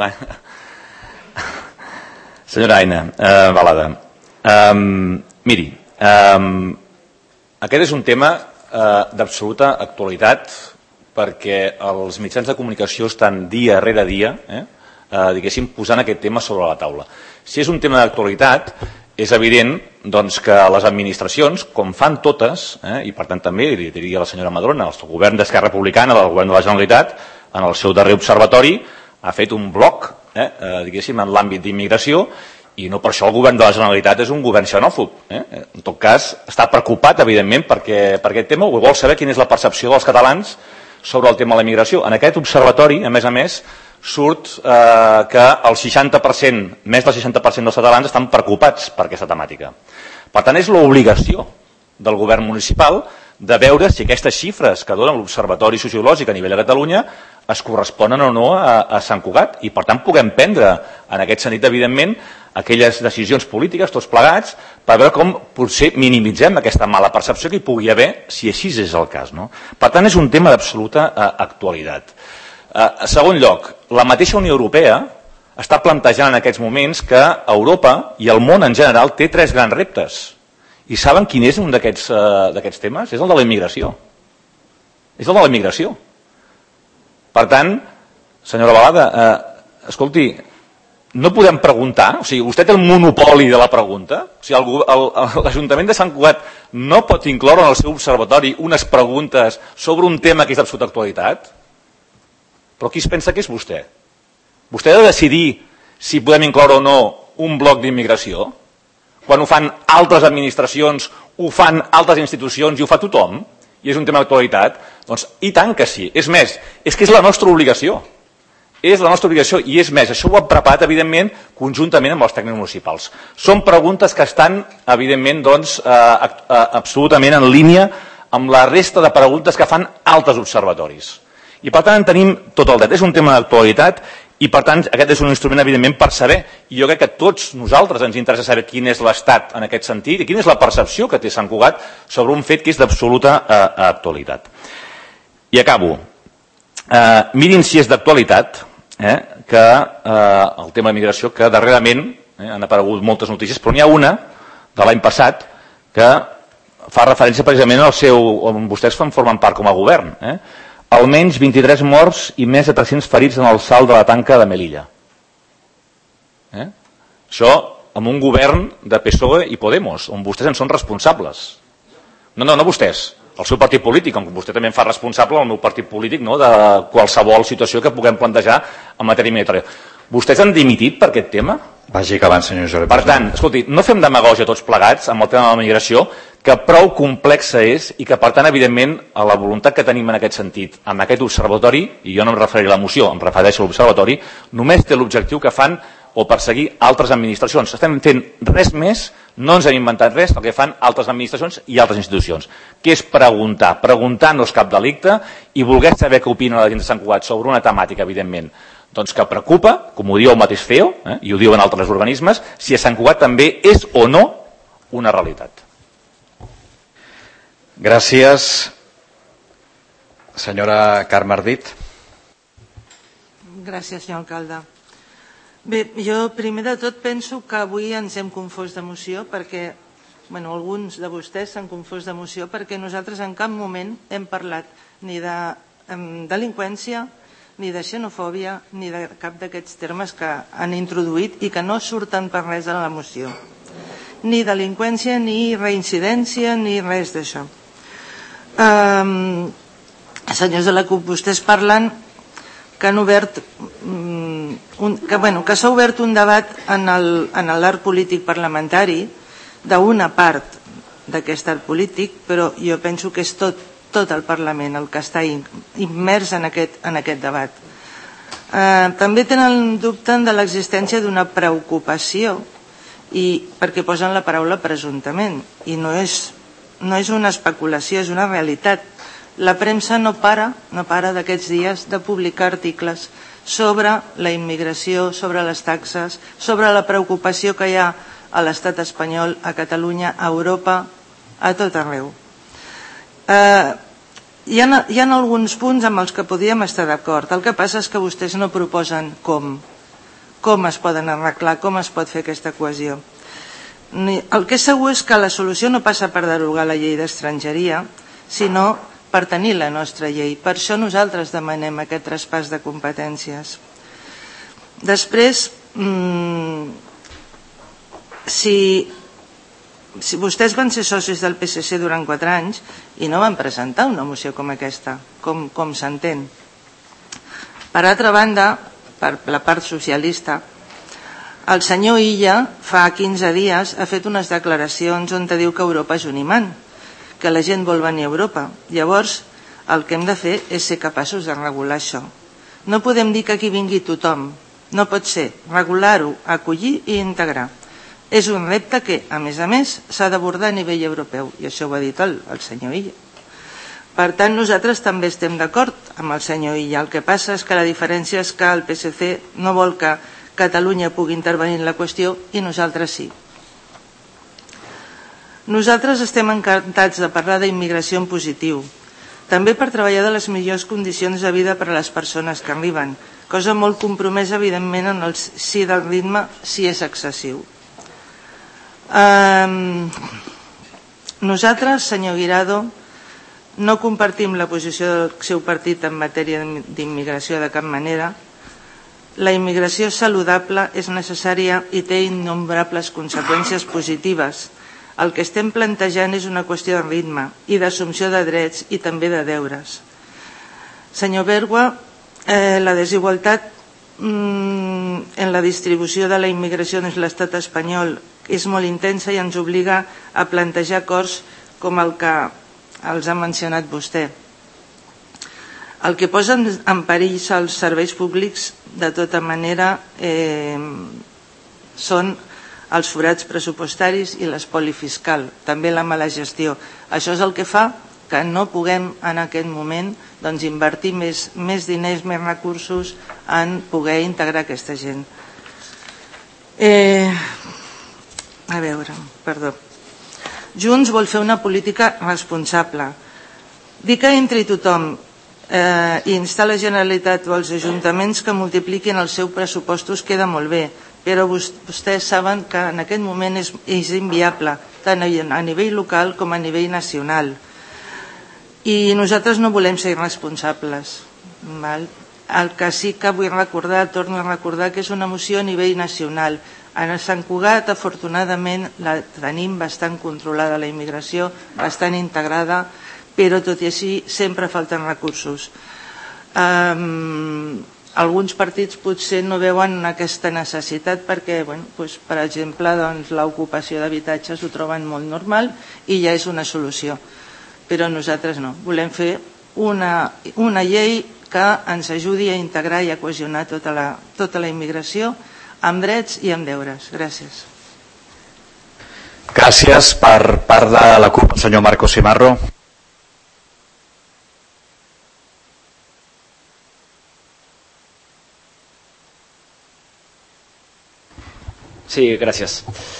Eh? Senyora Aina, eh, Balada, um, miri, um, aquest és un tema uh, d'absoluta actualitat perquè els mitjans de comunicació estan dia rere dia, eh, uh, diguéssim, posant aquest tema sobre la taula. Si és un tema d'actualitat, és evident doncs, que les administracions, com fan totes, eh, i per tant també li diria a la senyora Madrona, el govern d'Esquerra Republicana, del govern de la Generalitat, en el seu darrer observatori, ha fet un bloc, eh, eh, diguéssim, en l'àmbit d'immigració, i no per això el govern de la Generalitat és un govern xenòfob. Eh? En tot cas, està preocupat, evidentment, perquè, per aquest tema, o vol saber quina és la percepció dels catalans sobre el tema de la immigració. En aquest observatori, a més a més, surt eh, que el seixanta per cent, més del seixanta per cent dels catalans estan preocupats per aquesta temàtica. Per tant, és l'obligació del govern municipal de veure si aquestes xifres que donen l'Observatori Sociològic a nivell de Catalunya es corresponen o no a, a Sant Cugat i per tant puguem prendre en aquest sentit evidentment aquelles decisions polítiques tots plegats per veure com potser minimitzem aquesta mala percepció que hi pugui haver si així és el cas. No? Per tant és un tema d'absoluta eh, actualitat. Eh, en segon lloc, la mateixa Unió Europea està plantejant en aquests moments que Europa i el món en general té tres grans reptes. I saben quin és un d'aquests uh, temes? És el de la immigració. És el de la immigració. Per tant, senyora Balada, eh, escolti, no podem preguntar, o sigui, vostè té el monopoli de la pregunta, o sigui, l'Ajuntament de Sant Cugat no pot incloure en el seu observatori unes preguntes sobre un tema que és d'absoluta actualitat? Però qui es pensa que és vostè? Vostè ha de decidir si podem incloure o no un bloc d'immigració? Quan ho fan altres administracions, ho fan altres institucions i ho fa tothom, i és un tema d'actualitat, doncs i tant que sí. És més, és que és la nostra obligació. És la nostra obligació i és més, això ho hem preparat, evidentment, conjuntament amb els tècnics municipals. Són preguntes que estan, evidentment, doncs, eh, eh, absolutament en línia amb la resta de preguntes que fan altres observatoris. I per tant en tenim tot el dret. És un tema d'actualitat i per tant aquest és un instrument evidentment per saber, i jo crec que a tots nosaltres ens interessa saber quin és l'estat en aquest sentit i quina és la percepció que té Sant Cugat sobre un fet que és d'absoluta eh, actualitat. I acabo. Eh, mirin si és d'actualitat eh, que eh, el tema de migració, que darrerament eh, han aparegut moltes notícies, però n'hi ha una de l'any passat que fa referència precisament al seu, on vostès formen part com a govern, eh? Almenys vint-i-tres morts i més de tres-cents ferits en el salt de la tanca de Melilla. Eh? Això amb un govern de P S O E i Podemos, on vostès en són responsables. No, no, no vostès, el seu partit polític, com vostè també em fa responsable el meu partit polític, no, de qualsevol situació que puguem plantejar en matèria migratoria. Vostès han dimitit per aquest tema? Vagi acabant, senyor Jordi. Per tant, escolti, no fem demagògia tots plegats amb el tema de la migració, que prou complexa és i que, per tant, evidentment, a la voluntat que tenim en aquest sentit, amb aquest observatori, i jo no em referiré a la moció, em refereixo a l'observatori, només té l'objectiu que fan o perseguir altres administracions. Estem fent res més, no ens hem inventat res, el que fan altres administracions i altres institucions, que és preguntar. Preguntar no és cap delicte i voler saber què opina la gent de Sant Cugat sobre una temàtica, evidentment, doncs que preocupa, com ho diu el mateix C E O, eh, i ho diuen altres organismes, si a Sant Cugat també és o no una realitat. Gràcies. Senyora Carme Ardit. Gràcies, senyor alcalde. Bé, jo primer de tot penso que avui ens hem confós de moció perquè, bueno, alguns de vostès s'han confós de moció perquè nosaltres en cap moment hem parlat ni de delinqüència, ni de xenofòbia, ni de cap d'aquests termes que han introduït i que no surten per res a la moció. Ni delinqüència, ni reincidència, ni res d'això. Um, senyors de la CUP, vostès parlen que han obert um, un, que, bueno, que s'ha obert un debat en l'arc polític parlamentari d'una part d'aquest art polític, però jo penso que és tot, tot el Parlament el que està immers en aquest, en aquest debat. Eh, també tenen dubte de l'existència d'una preocupació i perquè posen la paraula presumptament i no és, no és una especulació, és una realitat. La premsa no para, no para d'aquests dies de publicar articles sobre la immigració, sobre les taxes, sobre la preocupació que hi ha a l'estat espanyol, a Catalunya, a Europa, a tot arreu. Eh, hi, ha, hi ha alguns punts amb els que podríem estar d'acord. El que passa és que vostès no proposen com, com es poden arreglar, com es pot fer aquesta cohesió. El que és segur és que la solució no passa per derogar la llei d'estrangeria, sinó per tenir la nostra llei. Per això nosaltres demanem aquest traspàs de competències. Després, mmm, si, si vostès van ser socis del P S C durant quatre anys i no van presentar una moció com aquesta, com, com s'entén. Per altra banda, per la part socialista, el senyor Illa fa quinze dies ha fet unes declaracions on diu que Europa és un imant, que la gent vol venir a Europa. Llavors, el que hem de fer és ser capaços de regular això. No podem dir que aquí vingui tothom. No pot ser. Regular-ho, acollir i integrar. És un repte que, a més a més, s'ha d'abordar a nivell europeu. I això ho ha dit el, el senyor Illa. Per tant, nosaltres també estem d'acord amb el senyor Illa. El que passa és que la diferència és que el P S C no vol que Catalunya pugui intervenir en la qüestió i nosaltres sí. Nosaltres estem encantats de parlar d'immigració en positiu, també per treballar de les millors condicions de vida per a les persones que arriben, cosa molt compromesa, evidentment, en el sí del ritme, si és excessiu. Um, nosaltres, senyor Guirado, no compartim la posició del seu partit en matèria d'immigració de cap manera. La immigració saludable és necessària i té innombrables conseqüències positives. El que estem plantejant és una qüestió de ritme i d'assumpció de drets i també de deures. Senyor Bergua, eh, la desigualtat mm, en la distribució de la immigració dins l'estat espanyol és molt intensa i ens obliga a plantejar acords com el que els ha mencionat vostè. El que posa en perill els serveis públics, de tota manera, eh, són els forats pressupostaris i l'espoli fiscal, també la mala gestió. Això és el que fa que no puguem en aquest moment doncs, invertir més, més diners, més recursos en poder integrar aquesta gent. Eh, a veure, perdó. Junts vol fer una política responsable. Dir que entri tothom eh, i instar la Generalitat o els ajuntaments que multipliquin els seus pressupostos queda molt bé, però vostès saben que en aquest moment és, és inviable, tant a nivell local com a nivell nacional. I nosaltres no volem ser irresponsables. Val? El que sí que vull recordar, torno a recordar, que és una moció a nivell nacional. A Sant Cugat, afortunadament, la tenim bastant controlada, la immigració, bastant integrada, però tot i així sempre falten recursos. Um, alguns partits potser no veuen aquesta necessitat perquè, bueno, doncs, per exemple, doncs, l'ocupació d'habitatges ho troben molt normal i ja és una solució. Però nosaltres no. Volem fer una, una llei que ens ajudi a integrar i a cohesionar tota la, tota la immigració amb drets i amb deures. Gràcies. Gràcies. Per part de la CUP, el senyor Marcos Simarro. Sí, gràcies.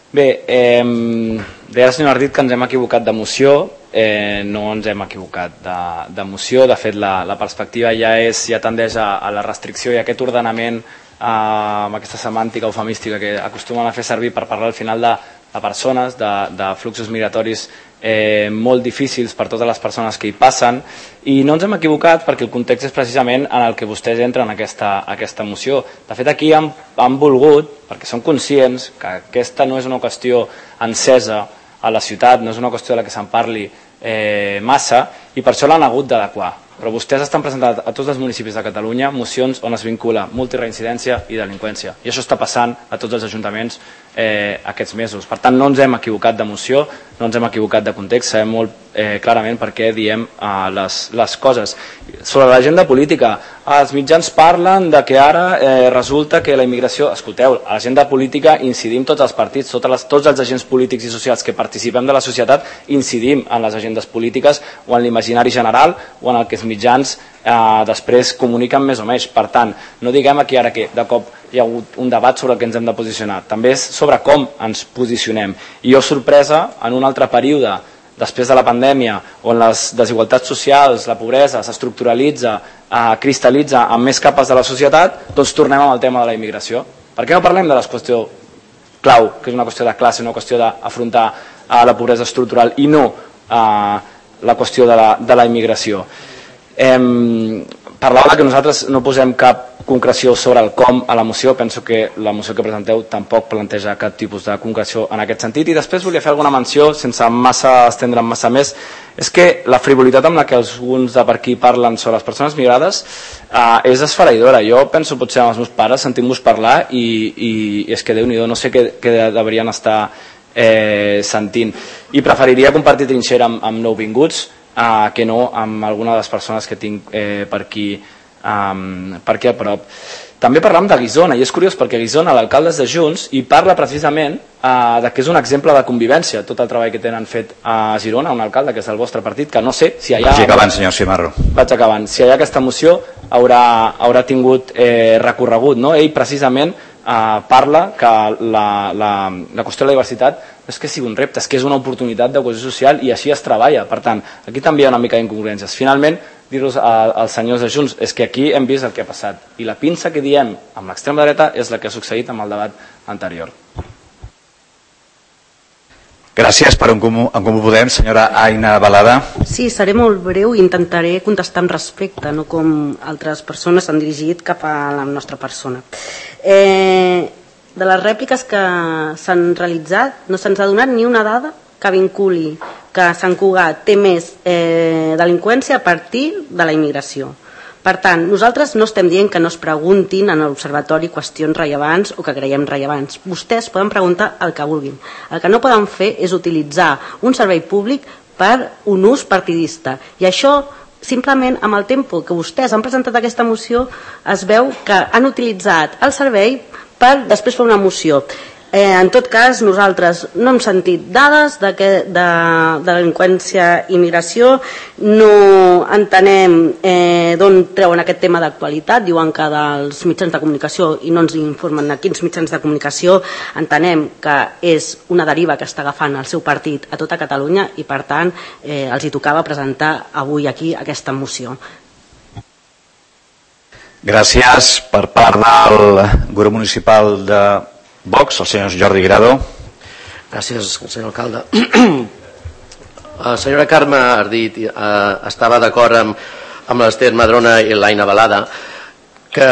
Bé, eh, deia el senyor Ardit que ens hem equivocat de moció, eh, no ens hem equivocat de, de moció, de fet la, la perspectiva ja, és, ja tendeix a, a la restricció i a aquest ordenament, eh, amb aquesta semàntica eufemística que acostumen a fer servir per parlar al final de, de persones, de, de fluxos migratoris eh, molt difícils per totes les persones que hi passen, i no ens hem equivocat perquè el context és precisament en el que vostès entren en aquesta, aquesta moció. De fet, aquí han, han volgut, perquè són conscients que aquesta no és una qüestió encesa a la ciutat, no és una qüestió de la que se'n parli eh, massa, i per això l'han hagut d'adequar. Però vostès estan presentant a tots els municipis de Catalunya mocions on es vincula multireincidència i delinqüència. I això està passant a tots els ajuntaments eh, aquests mesos. Per tant, no ens hem equivocat de moció, no ens hem equivocat de context, sabem molt eh, clarament per què diem eh, les, les coses. Sobre l'agenda política, els mitjans parlen de que ara eh, resulta que la immigració... Escolteu, a l'agenda política incidim tots els partits, totes les, tots els agents polítics i socials que participem de la societat, incidim en les agendes polítiques o en l'imaginari general o en el que els mitjans eh, després comuniquen més o menys. Per tant, no diguem aquí ara que de cop hi ha hagut un debat sobre el que ens hem de posicionar. També és sobre com ens posicionem. I jo, sorpresa, en un altre període, després de la pandèmia, on les desigualtats socials, la pobresa s'estructuralitza, eh, cristal·litza en més capes de la societat, doncs tornem amb el tema de la immigració. Per què no parlem de la qüestió clau, que és una qüestió de classe, una qüestió d'afrontar eh, la pobresa estructural i no eh, la qüestió de la, de la immigració? Eh, parlava que nosaltres no posem cap concreció sobre el com a la moció, penso que la moció que presenteu tampoc planteja cap tipus de concreció en aquest sentit, i després volia fer alguna menció, sense massa estendre'm massa més, és que la frivolitat amb la que alguns de per aquí parlen sobre les persones migrades eh, és esfereïdora. Jo penso potser amb els meus pares, sentim-vos parlar i, i, i és que Déu-n'hi-do, no sé què, què deurien estar eh, sentint, i preferiria compartir trinxera amb, amb nouvinguts eh, que no amb alguna de les persones que tinc eh, per aquí Um, per aquí a prop. També parlam de Guissona, i és curiós perquè Guissona, l'alcalde és de Junts, i parla precisament uh, de que és un exemple de convivència tot el treball que tenen fet a Girona, un alcalde que és el vostre partit, que no sé si allà... Vaig acabant, senyor Cimarro. Vaig acabant. Si allà aquesta moció haurà, haurà tingut eh, recorregut, no? Ell precisament eh, parla que la, la, la qüestió de la diversitat no és que sigui un repte, és que és una oportunitat de cohesió social i així es treballa. Per tant, aquí també hi ha una mica d'incongruències. Finalment, dir-los als senyors de Junts és que aquí hem vist el que ha passat i la pinça que diem amb l'extrema dreta és la que ha succeït amb el debat anterior. Gràcies. Per un comú, en comú podem, senyora Aina Balada. Sí, seré molt breu i intentaré contestar amb respecte, no com altres persones s'han dirigit cap a la nostra persona. Eh, de les rèpliques que s'han realitzat no se'ns ha donat ni una dada que vinculi que Sant Cugat té més eh, delinqüència a partir de la immigració. Per tant, nosaltres no estem dient que no es preguntin en l'observatori qüestions rellevants o que creiem rellevants. Vostès poden preguntar el que vulguin. El que no poden fer és utilitzar un servei públic per un ús partidista. I això, simplement, amb el tempo que vostès han presentat aquesta moció, es veu que han utilitzat el servei per després fer una moció. Eh, en tot cas, nosaltres no hem sentit dades de, que, de, de delinqüència i immigració, no entenem eh, d'on treuen aquest tema d'actualitat, diuen que dels mitjans de comunicació i no ens informen de quins mitjans de comunicació, entenem que és una deriva que està agafant el seu partit a tota Catalunya i per tant eh, els hi tocava presentar avui aquí aquesta moció. Gràcies. Per part del grup municipal de Vox, el senyor Jordi Grado. Gràcies, senyor alcalde. La senyora Carme Ardit eh, estava d'acord amb, amb l'Ester Madrona i l'Aina Balada que,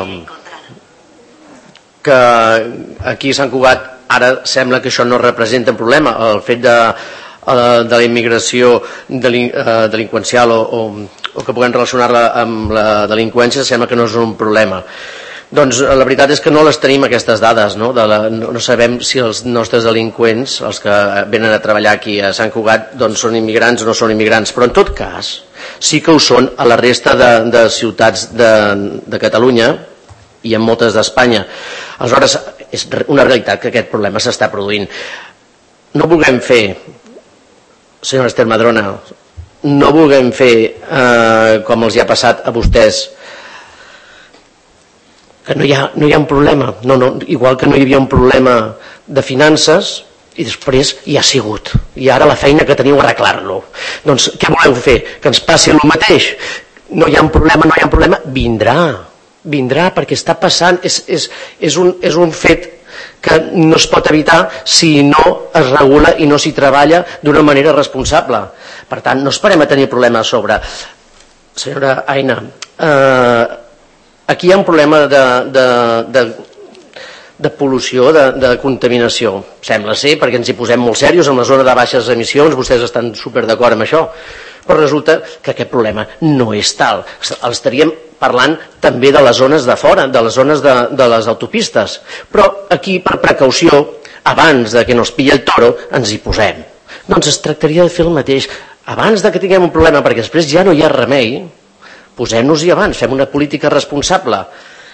que aquí a Sant Cugat ara sembla que això no representa un problema. El fet de, de la immigració delinqüencial o, o, o que puguem relacionar-la amb la delinqüència sembla que no és un problema. Doncs la veritat és que no les tenim aquestes dades, no? De la, no sabem si els nostres delinqüents, els que venen a treballar aquí a Sant Cugat, doncs són immigrants o no són immigrants, però en tot cas sí que ho són a la resta de, de ciutats de, de Catalunya i en moltes d'Espanya. Aleshores, és una realitat que aquest problema s'està produint. No vulguem fer, senyora Ester Madrona, no vulguem fer eh, com els hi ha passat a vostès, que no hi ha, no hi ha un problema, no, no, igual que no hi havia un problema de finances i després hi ha sigut, i ara la feina que teniu arreglar-lo. Doncs què voleu fer? Que ens passi el mateix? No hi ha un problema, no hi ha un problema, vindrà, vindrà perquè està passant, és, és, és, un, és un fet que no es pot evitar si no es regula i no s'hi treballa d'una manera responsable. Per tant, no esperem a tenir problemes a sobre. Senyora Aina, eh, aquí hi ha un problema de, de, de, de pol·lució, de, de contaminació, sembla ser, perquè ens hi posem molt serios en la zona de baixes emissions, vostès estan super d'acord amb això, però resulta que aquest problema no és tal. El estaríem parlant també de les zones de fora, de les zones de, de les autopistes, però aquí, per precaució, abans de que nos pilli el toro, ens hi posem. Doncs es tractaria de fer el mateix. Abans de que tinguem un problema, perquè després ja no hi ha remei, posem-nos-hi abans, fem una política responsable.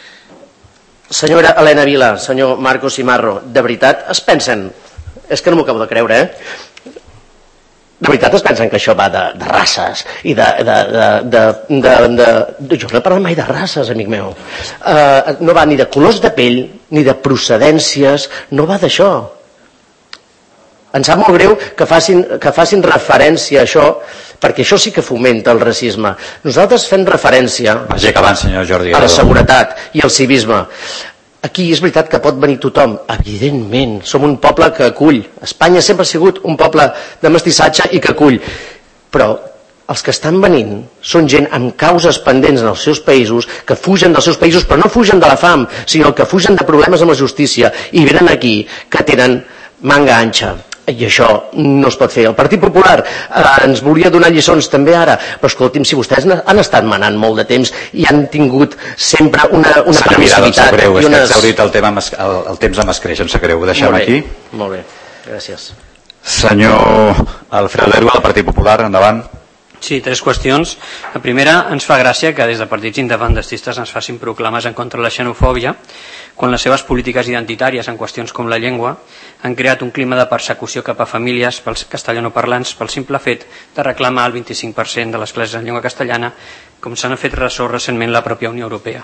Senyora Helena Vila, senyor Marcos Simarro, de veritat es pensen, és que no m'ho acabo de creure, eh? De veritat es pensen que això va de, de races i de, de, de, de, de, de, de... Jo no he parlat mai de races, amic meu. Uh, no va ni de colors de pell, ni de procedències, no va d'això. Em sap molt greu que facin, que facin referència a això, perquè això sí que fomenta el racisme. Nosaltres fem referència Vagi acabant, senyor Jordi a la seguretat i al civisme. Aquí és veritat que pot venir tothom, evidentment, som un poble que acull. Espanya sempre ha sigut un poble de mestissatge i que acull. Però els que estan venint són gent amb causes pendents en els seus països, que fugen dels seus països, però no fugen de la fam, sinó que fugen de problemes amb la justícia i venen aquí que tenen manga ancha. I això no es pot fer. El Partit Popular eh, ens volia donar lliçons també ara, però escolti'm, si vostès han estat manant molt de temps i han tingut sempre una, una permissivitat. Greu, i és unes... que exhaurit el, tema, el, el temps amb escreix, em sap greu. Ho deixem molt bé, aquí. Molt bé, gràcies. Senyor Alfredo Lerba, del Partit Popular, endavant. Sí, tres qüestions. La primera, ens fa gràcia que des de partits independentistes ens facin proclames en contra de la xenofòbia, quan les seves polítiques identitàries en qüestions com la llengua han creat un clima de persecució cap a famílies pels castellanoparlants pel simple fet de reclamar el vint-i-cinc per cent de les classes en llengua castellana, com s'han fet ressò recentment la pròpia Unió Europea.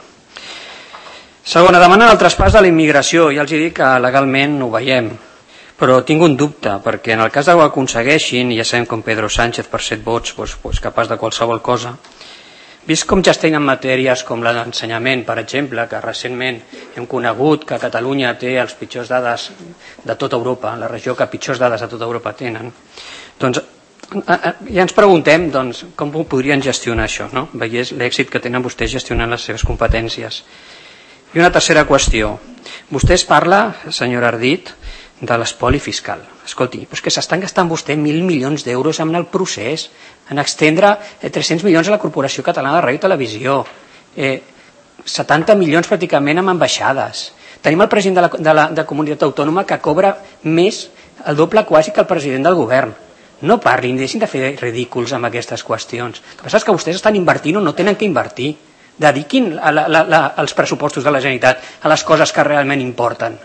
Segona, demanen el traspàs de la immigració. Ja els dic que legalment ho veiem, però tinc un dubte, perquè en el cas que ho aconsegueixin, i ja sabem com Pedro Sánchez per set vots doncs, doncs capaç de qualsevol cosa, vist com gestionen matèries com la d'ensenyament, per exemple, que recentment hem conegut que Catalunya té els pitjors dades de tota Europa, la regió que pitjors dades de tota Europa tenen, doncs ja ens preguntem doncs, com ho podrien gestionar això, no? Veiés l'èxit que tenen vostès gestionant les seves competències. I una tercera qüestió. Vostè es parla, senyora Ardit, de l'espoli fiscal. Escolti, doncs que s'estan gastant vostè mil milions d'euros en el procés, en extendre tres-cents milions a la Corporació Catalana de Ràdio i Televisió, eh, setanta milions pràcticament amb ambaixades. Tenim el president de la, de la de comunitat autònoma que cobra més, el doble quasi que el president del govern. No parlin, deixin de fer ridículs amb aquestes qüestions. El que passa és que vostès estan invertint o no tenen que invertir. Dediquin a la, la, la, els pressupostos de la Generalitat a les coses que realment importen.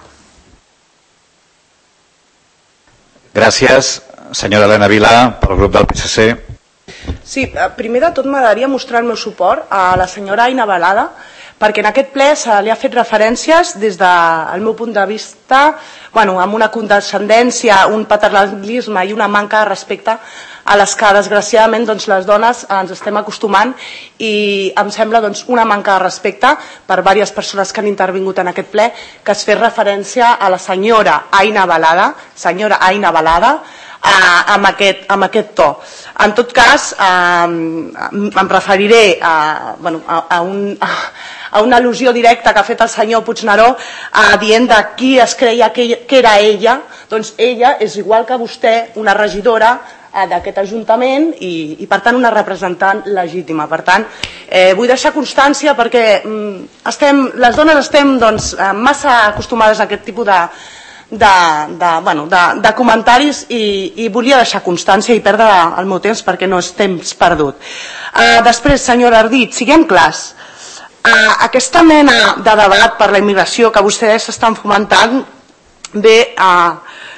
Gràcies. Senyora Helena Vila, pel grup del P S C. Sí, primer de tot m'agradaria mostrar el meu suport a la senyora Aina Balada, perquè en aquest ple se li ha fet referències des del meu punt de vista, bueno, amb una condescendència, un paternalisme i una manca de respecte a les que desgraciadament doncs, les dones ens estem acostumant, i em sembla doncs, una manca de respecte per diverses persones que han intervingut en aquest ple que es fes referència a la senyora Aina Balada, senyora Aina Balada, amb aquest, amb aquest to. En tot cas, eh, em referiré a, bueno, a, a, un, a una al·lusió directa que ha fet el senyor Puigneró eh, dient de qui es creia que, que era ella. Doncs ella és igual que vostè, una regidora eh, d'aquest Ajuntament i, i per tant una representant legítima. Per tant, eh, vull deixar constància perquè mm, estem, les dones estem doncs, massa acostumades a aquest tipus de De, de, bueno, de, de comentaris i, i volia deixar constància i perdre el meu temps perquè no és temps perdut. Uh, després, senyora Ardit, siguem clars. Uh, aquesta mena de debat per la immigració que vostès estan fomentant ve uh,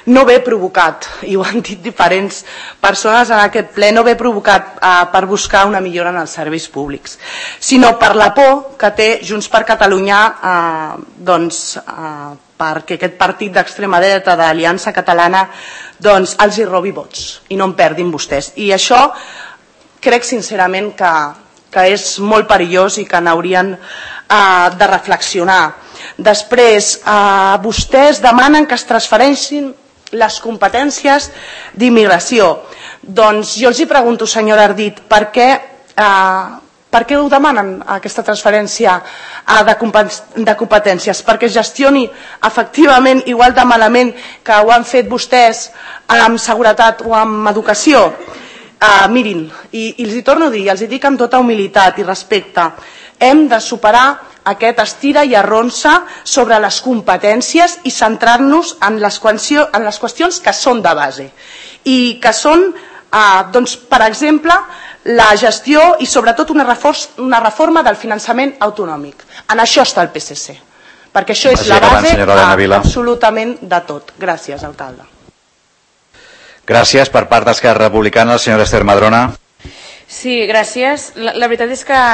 no ve provocat, i ho han dit diferents persones en aquest ple, no ve provocat eh, per buscar una millora en els serveis públics, sinó per la por que té Junts per Catalunya eh, doncs, eh, perquè aquest partit d'extrema dreta d'Aliança Catalana doncs, els hi robi vots i no en perdin vostès. I això crec sincerament que, que és molt perillós i que n'haurien eh, de reflexionar. Després, eh, vostès demanen que es transfereixin les competències d'immigració. Doncs jo els hi pregunto, senyora Ardit, per què, eh, per què ho demanen, aquesta transferència eh, de, de competències? Perquè es gestioni efectivament igual de malament que ho han fet vostès amb seguretat o amb educació? Eh, mirin, i, i els hi torno a dir, els hi dic amb tota humilitat i respecte, hem de superar aquest estira i arronsa sobre les competències i centrar-nos en, en les qüestions que són de base i que són, eh, doncs, per exemple, la gestió i sobretot una, reforç, una reforma del finançament autonòmic. En això està el P S C, perquè això és la base absolutament de tot. Gràcies, alcalde. Gràcies. Per part d'Esquerra Republicana, la senyora Esther Madrona. Sí, gràcies. La, la veritat és que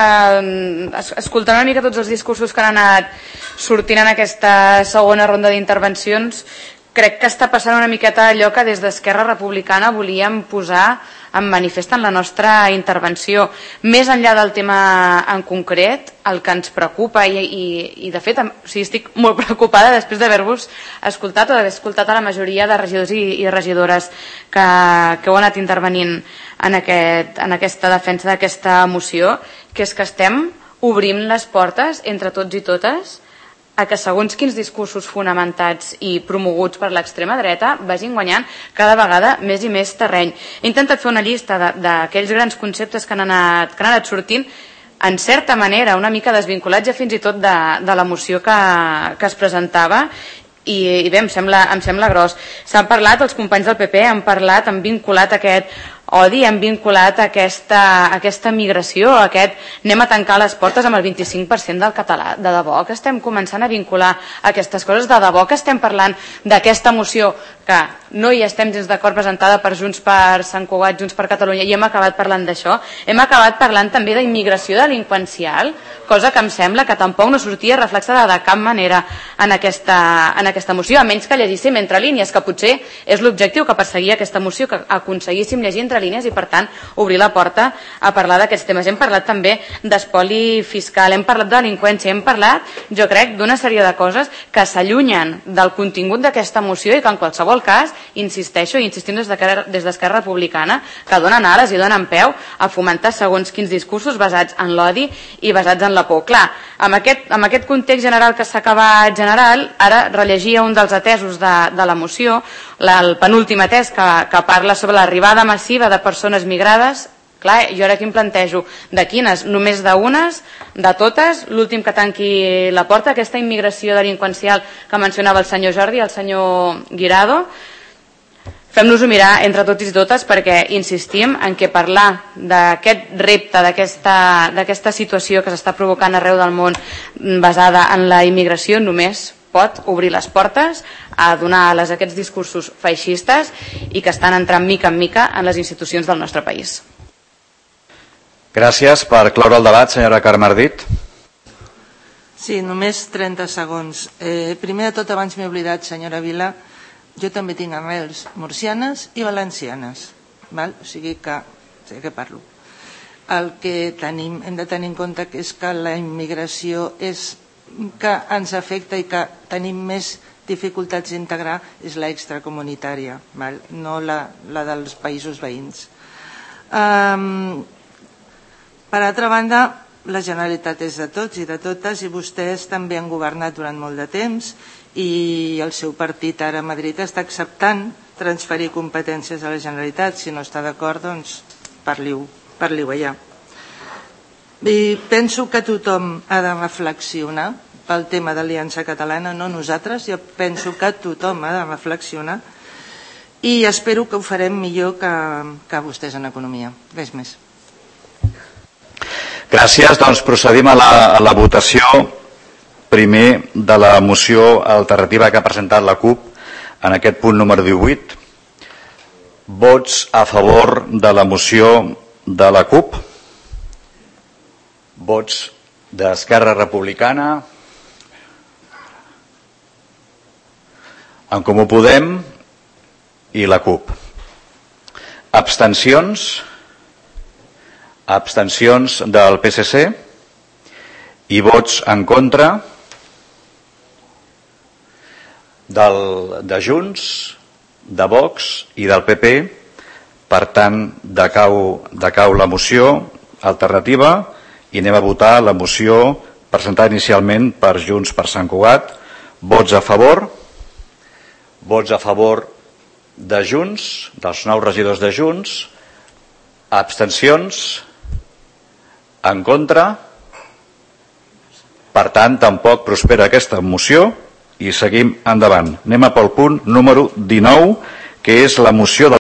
escoltant una mica tots els discursos que han anat sortint en aquesta segona ronda d'intervencions, crec que està passant una miqueta allò que des d'Esquerra Republicana volíem posar en manifest en la nostra intervenció. Més enllà del tema en concret, el que ens preocupa, i, i, i de fet o sigui, estic molt preocupada després d'haver-vos escoltat o d'haver escoltat a la majoria de regidors i, i regidores que, que heu anat intervenint en, aquest, en aquesta defensa d'aquesta moció, que és que estem obrint les portes entre tots i totes a que segons quins discursos fonamentats i promoguts per l'extrema dreta vagin guanyant cada vegada més i més terreny. He intentat fer una llista d'aquells grans conceptes que han anat, que han anat sortint, en certa manera una mica desvinculats ja fins i tot de, de la moció que, que es presentava, i, i bé, em sembla, em sembla gros. S'han parlat, els companys del P P han parlat, han vinculat aquest odi, han vinculat aquesta, aquesta migració, aquest anem a tancar les portes amb el vint-i-cinc per cent del català. De debò que estem començant a vincular aquestes coses, de debò que estem parlant d'aquesta moció que no hi estem gens d'acord, presentada per Junts per Sant Cugat, Junts per Catalunya, i hem acabat parlant d'això. Hem acabat parlant també d'immigració delinqüencial, cosa que em sembla que tampoc no sortia reflexada de cap manera en aquesta, en aquesta moció, a menys que llegíssim entre línies, que potser és l'objectiu que perseguia aquesta moció, que aconseguíssim llegir entre línies i per tant obrir la porta a parlar d'aquests temes. Hem parlat també d'espoli fiscal, hem parlat de delinqüència, hem parlat, jo crec, d'una sèrie de coses que s'allunyen del contingut d'aquesta moció i que en qualsevol cas, insisteixo i insistim des d'Esquerra Republicana, que donen ales i donen peu a fomentar segons quins discursos basats en l'odi i basats en la por. Clar, amb aquest, amb aquest context general que s'ha acabat general, ara rellegia un dels atesos de, de la moció, la, el penúltim atès que, que parla sobre l'arribada massiva de persones migrades. Clar, jo ara aquí em plantejo de quines, només d'unes, de totes, l'últim que tanqui la porta, aquesta immigració delinqüencial que mencionava el senyor Jordi i el senyor Guirado. Fem-nos-ho mirar entre tots i totes, perquè insistim en que parlar d'aquest repte, d'aquesta situació que s'està provocant arreu del món basada en la immigració només pot obrir les portes a donar ales a aquests discursos feixistes i que estan entrant mica en mica en les institucions del nostre país. Gràcies. Per cloure el debat, senyora Carme Ardit. Sí, només trenta segons. Eh, primer de tot, abans m'he oblidat, senyora Vila, jo també tinc arrels murcianes i valencianes, val? O sigui que sé què parlo. El que tenim, hem de tenir en compte que és que la immigració és que ens afecta i que tenim més dificultats d'integrar és la extracomunitària, val? No la, la dels països veïns. Um, per altra banda, la Generalitat és de tots i de totes i vostès també han governat durant molt de temps i el seu partit ara a Madrid està acceptant transferir competències a la Generalitat. Si no està d'acord, doncs parli-ho, parli-ho allà. I penso que tothom ha de reflexionar pel tema d'Aliança Catalana, no nosaltres, jo penso que tothom ha de reflexionar i espero que ho farem millor que, que vostès en economia. Res més. Gràcies. Doncs procedim a la, a la votació primer de la moció alternativa que ha presentat la CUP en aquest punt número divuit. Vots a favor de la moció de la CUP. Vots d'Esquerra Republicana, En Comú Podem i la CUP. Abstencions, abstencions del P S C i vots en contra del, de Junts, de Vox i del P P. Per tant, decau, decau la moció alternativa i anem a votar la moció presentada inicialment per Junts per Sant Cugat. Vots a favor, vots a favor de Junts, dels nou regidors de Junts, abstencions, en contra. Per tant, tampoc prospera aquesta moció i seguim endavant. Anem a pel punt número dinou, que és la moció del